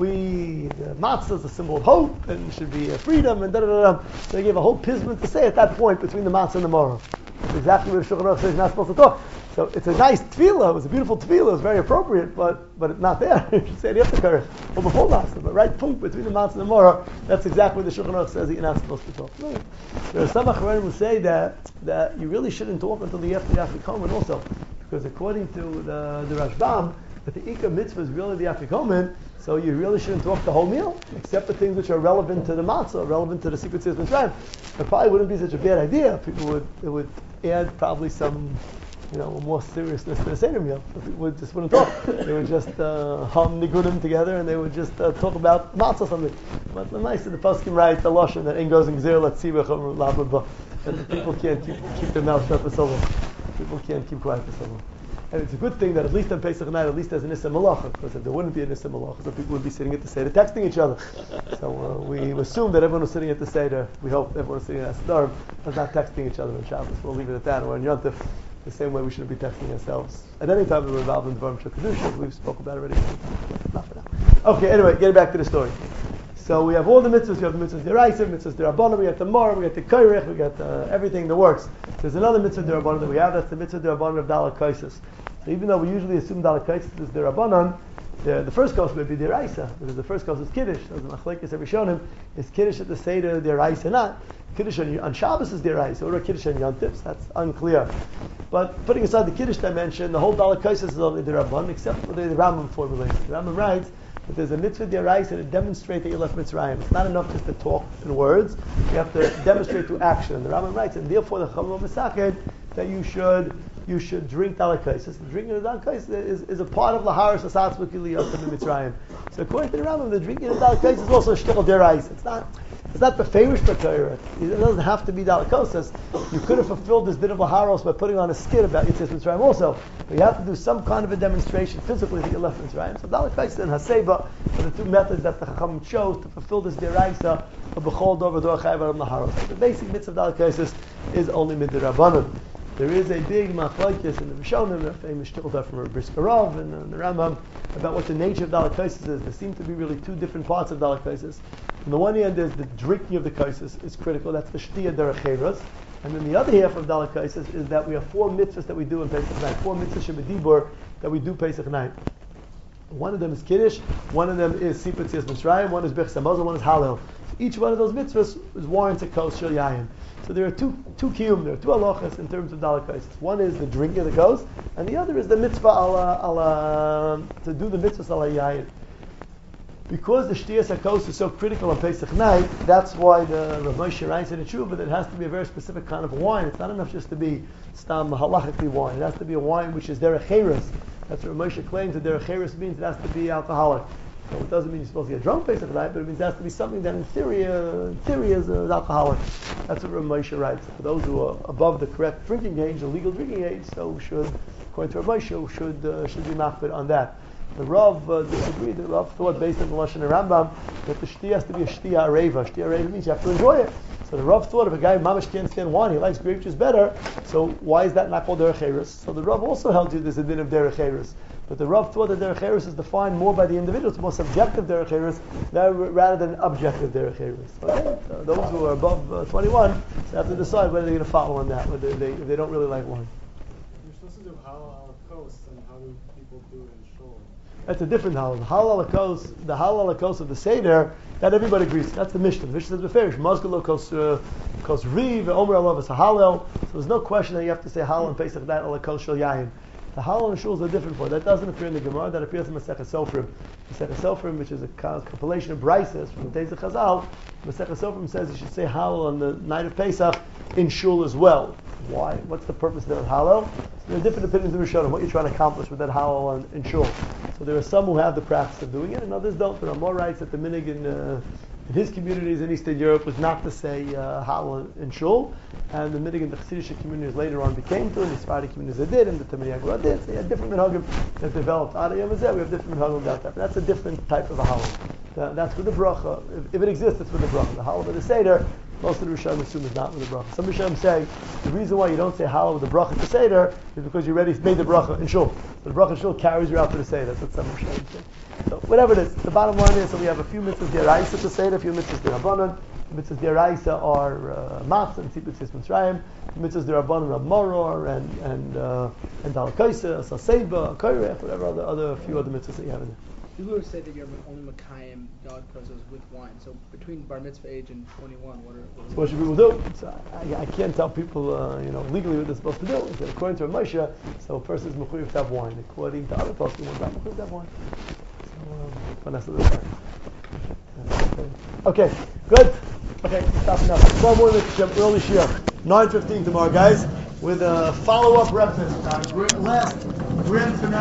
matzah is a symbol of hope and should be freedom and da-da-da-da. So they gave a whole pisman to say at that point between the matzah and the morah. That's exactly what the Shulchan Aruch says you're not supposed to talk. So it's a nice tefillah, it was a beautiful tefillah, it was very appropriate, but it's not there. You should say it after Karech, or before Matzah, but right punkt between the Matzah and the Morah, that's exactly what the Shulchan Aruch says that you're not supposed to talk. No. There are some Achronim who say that you really shouldn't talk until the after the Afikomen also, because according to the Rashbam, that the Ikar mitzvah is really the Afikomen, so you really shouldn't talk the whole meal, except the things which are relevant to the Matzah, relevant to the secret Tzitz Mitzrayim. It probably wouldn't be such a bad idea. People would add probably some more seriousness to the Seder meal. So people wouldn't talk. They would just hum nigudim together and they would just talk about matzah or something. But the nice the Poskim write the Lashon that ain't goes in Gzir Latziva Chum Labba, and people can't keep their mouth shut for so long. People can't keep quiet for so long. And it's a good thing that at least on Pesach night, at least there's an Issa Malacha, because if there wouldn't be an Issa Malacha, so people would be sitting at the Seder texting each other. So we assume that everyone who's sitting at the Seder, we hope everyone who's sitting at Sederm is not texting each other on Shabbos. We'll leave it at that. Or on Yontif, the same way we shouldn't be texting ourselves. At any time we're involved in Dvarim Shel Kedusha, we've spoken about it already. Not for now. Okay, anyway, getting back to the story. So we have all the mitzvahs. We have the mitzvahs deraisa, mitzvahs derabbanan. We got the Morah, we got the Kairech, we got everything in the works. There's another mitzvah derabbanan that we have. That's the mitzvah derabbanan of Dalat Kaisis. So even though we usually assume Dalat Kaisis is derabbanan, the first course would be deraisa, because the first course is Kiddush. As the Machlekes have shown is Kiddush at the Seder deraisa not. Kiddush on Shabbos is deraisa, or Kiddush on Yontif. That's unclear. But putting aside the Kiddush dimension, the whole Dalat Kaisis is only derabbanan, except for the Rambam formulation. The Rambam writes that there's a mitzvah deraisa to demonstrate that you left Mitzrayim. It's not enough just to talk in words. You have to demonstrate through action. And the Rambam writes, and therefore the Chachamim Mesachid that you should drink Dalat Kaisis. Drinking the Dalat Kaisis is a part of Laharis Asatz B'Kili Yotam in Mitzrayim. So according to the Rambam, the drinking of Dalat Kaisis is also a shtickle deraisa. It's not the famous for Torah. It doesn't have to be Dalat Kaisis. You could have fulfilled this din of Laharos by putting on a skit about Yitzhak Mitzrayim also. But you have to do some kind of a demonstration physically that you left Mitzrayim. So Dalat Kaisis and Haseba are the two methods that the Chachamim chose to fulfill this deraisa of B'chol Dor V'Dor Chai V'Aram Laharos. The basic mitzvah of Dalat Kaisis is only midrabanan. There is a big machlokes in the Rishonim, a famous shtickle from Rabbi Briskerov and the Rambam about what the nature of Dalat Kaisis is. There seem to be really two different parts of Dalat Kaisis. On the one hand, there's the drinking of the kaisis is critical. That's the shtiyah derech cheres. And then the other half of Dalat Kaisis is that we have 4 mitzvahs that we do in Pesach night. 4 mitzvahs shebedibur that we do Pesach night. One of them is Kiddush, one of them is Sipur Tzias Mitzrayim, one is Birchas Hamazon, one is Hallel. Each one of those mitzvahs warrants a kos shel yayin. So there are two kiyum, there are 2 halachas in terms of Dalat Kaisis. One is the drinking of the kos, and the other is the mitzvah to do the mitzvahs ala yayin. Because the Shtiyas HaKos is so critical on Pesach night, that's why the Rav Moshe writes in the Tshuva that it has to be a very specific kind of wine. It's not enough just to be stam halachically wine. It has to be a wine which is derech cheres. That's what Rav Moshe claims that derech cheres means. It has to be alcoholic. So it doesn't mean you're supposed to get drunk Pesach night, but it means it has to be something that in theory is alcoholic. That's what Rav Moshe writes. For those who are above the correct drinking age, the legal drinking age, so should, according to Rav Moshe, should be machbid on that. The Rav disagreed. The Rav thought, based on the Lashon and Rambam, that the shti has to be a shtia areva. Shtia areva means you have to enjoy it. So the Rav thought if a guy mamash can't stand wine, he likes grape juice better. So why is that not called derech cheres? So the Rav also held you there's a din of derech cheres. But the Rav thought that derech cheres is defined more by the individual. It's more subjective derech cheres rather than objective derech cheres. Okay? So those who are above 21 so have to decide whether they're going to follow on that, whether if they don't really like wine. You're supposed to do halal coast, and how do people do it in shul? That's a different halal. The halal kos of the Seder, that everybody agrees. That's the Mishnah. The Mishnah says beferish. Mazgalo kos riv, Omer alav is halal. So there's no question that you have to say halal and Pesach that ala kos shel yayin. The halal and shuls are different for. That doesn't appear in the Gemara. That appears in Masechah Sofrim. Masechah Sofrim, which is a compilation of braises from the days of Chazal. Masechah Sofrim says you should say halal on the night of Pesach in shul as well. Why? What's the purpose there of halal? So there are different opinions in Rishonim, what you're trying to accomplish with that halal in shul. So there are some who have the practice of doing it, and others don't. There are more writes that the minig in his communities in Eastern Europe was not to say halal in shul, and the minig in the Chassidic communities later on became to, and the Sephardic communities they did, and the Talmidei Agora did. So they had different minhagim that developed. Ad Hayom Hazeh, we have different minhagim about that. But that's a different type of a halal. That's with the bracha. If it exists, it's with the bracha. The halal of the Seder, most of the Rishonim assume is not with the bracha. Some Rishonim say the reason why you don't say halal with the bracha to Seder is because you already made the bracha in shul. So the bracha in shul carries you out to the Seder. That's what some Rishonim say. So whatever it is, the bottom line is, so we have a few mitzvahs deraisa to Seder, a few mitzvahs derabanan. The mitzvahs deraisa are matzah and tziput mitzrayim. The mitzvahs derabanan are moror and dalakaisa, saseba, koyrech, whatever other few other mitzvahs that you have in there. People who say that you're only Makayim God kozos with wine. So between bar mitzvah age and 21, what should people do? So I can't tell people, legally what they're supposed to do. Because according to Moshe, so a person is mechuyev to have wine. According to other poskim, one's not mechuyev to have wine. So, okay, good. Okay, stop now. Tomorrow morning, early shiur, 9:15 tomorrow, guys, with a follow-up breakfast. Last grand finale.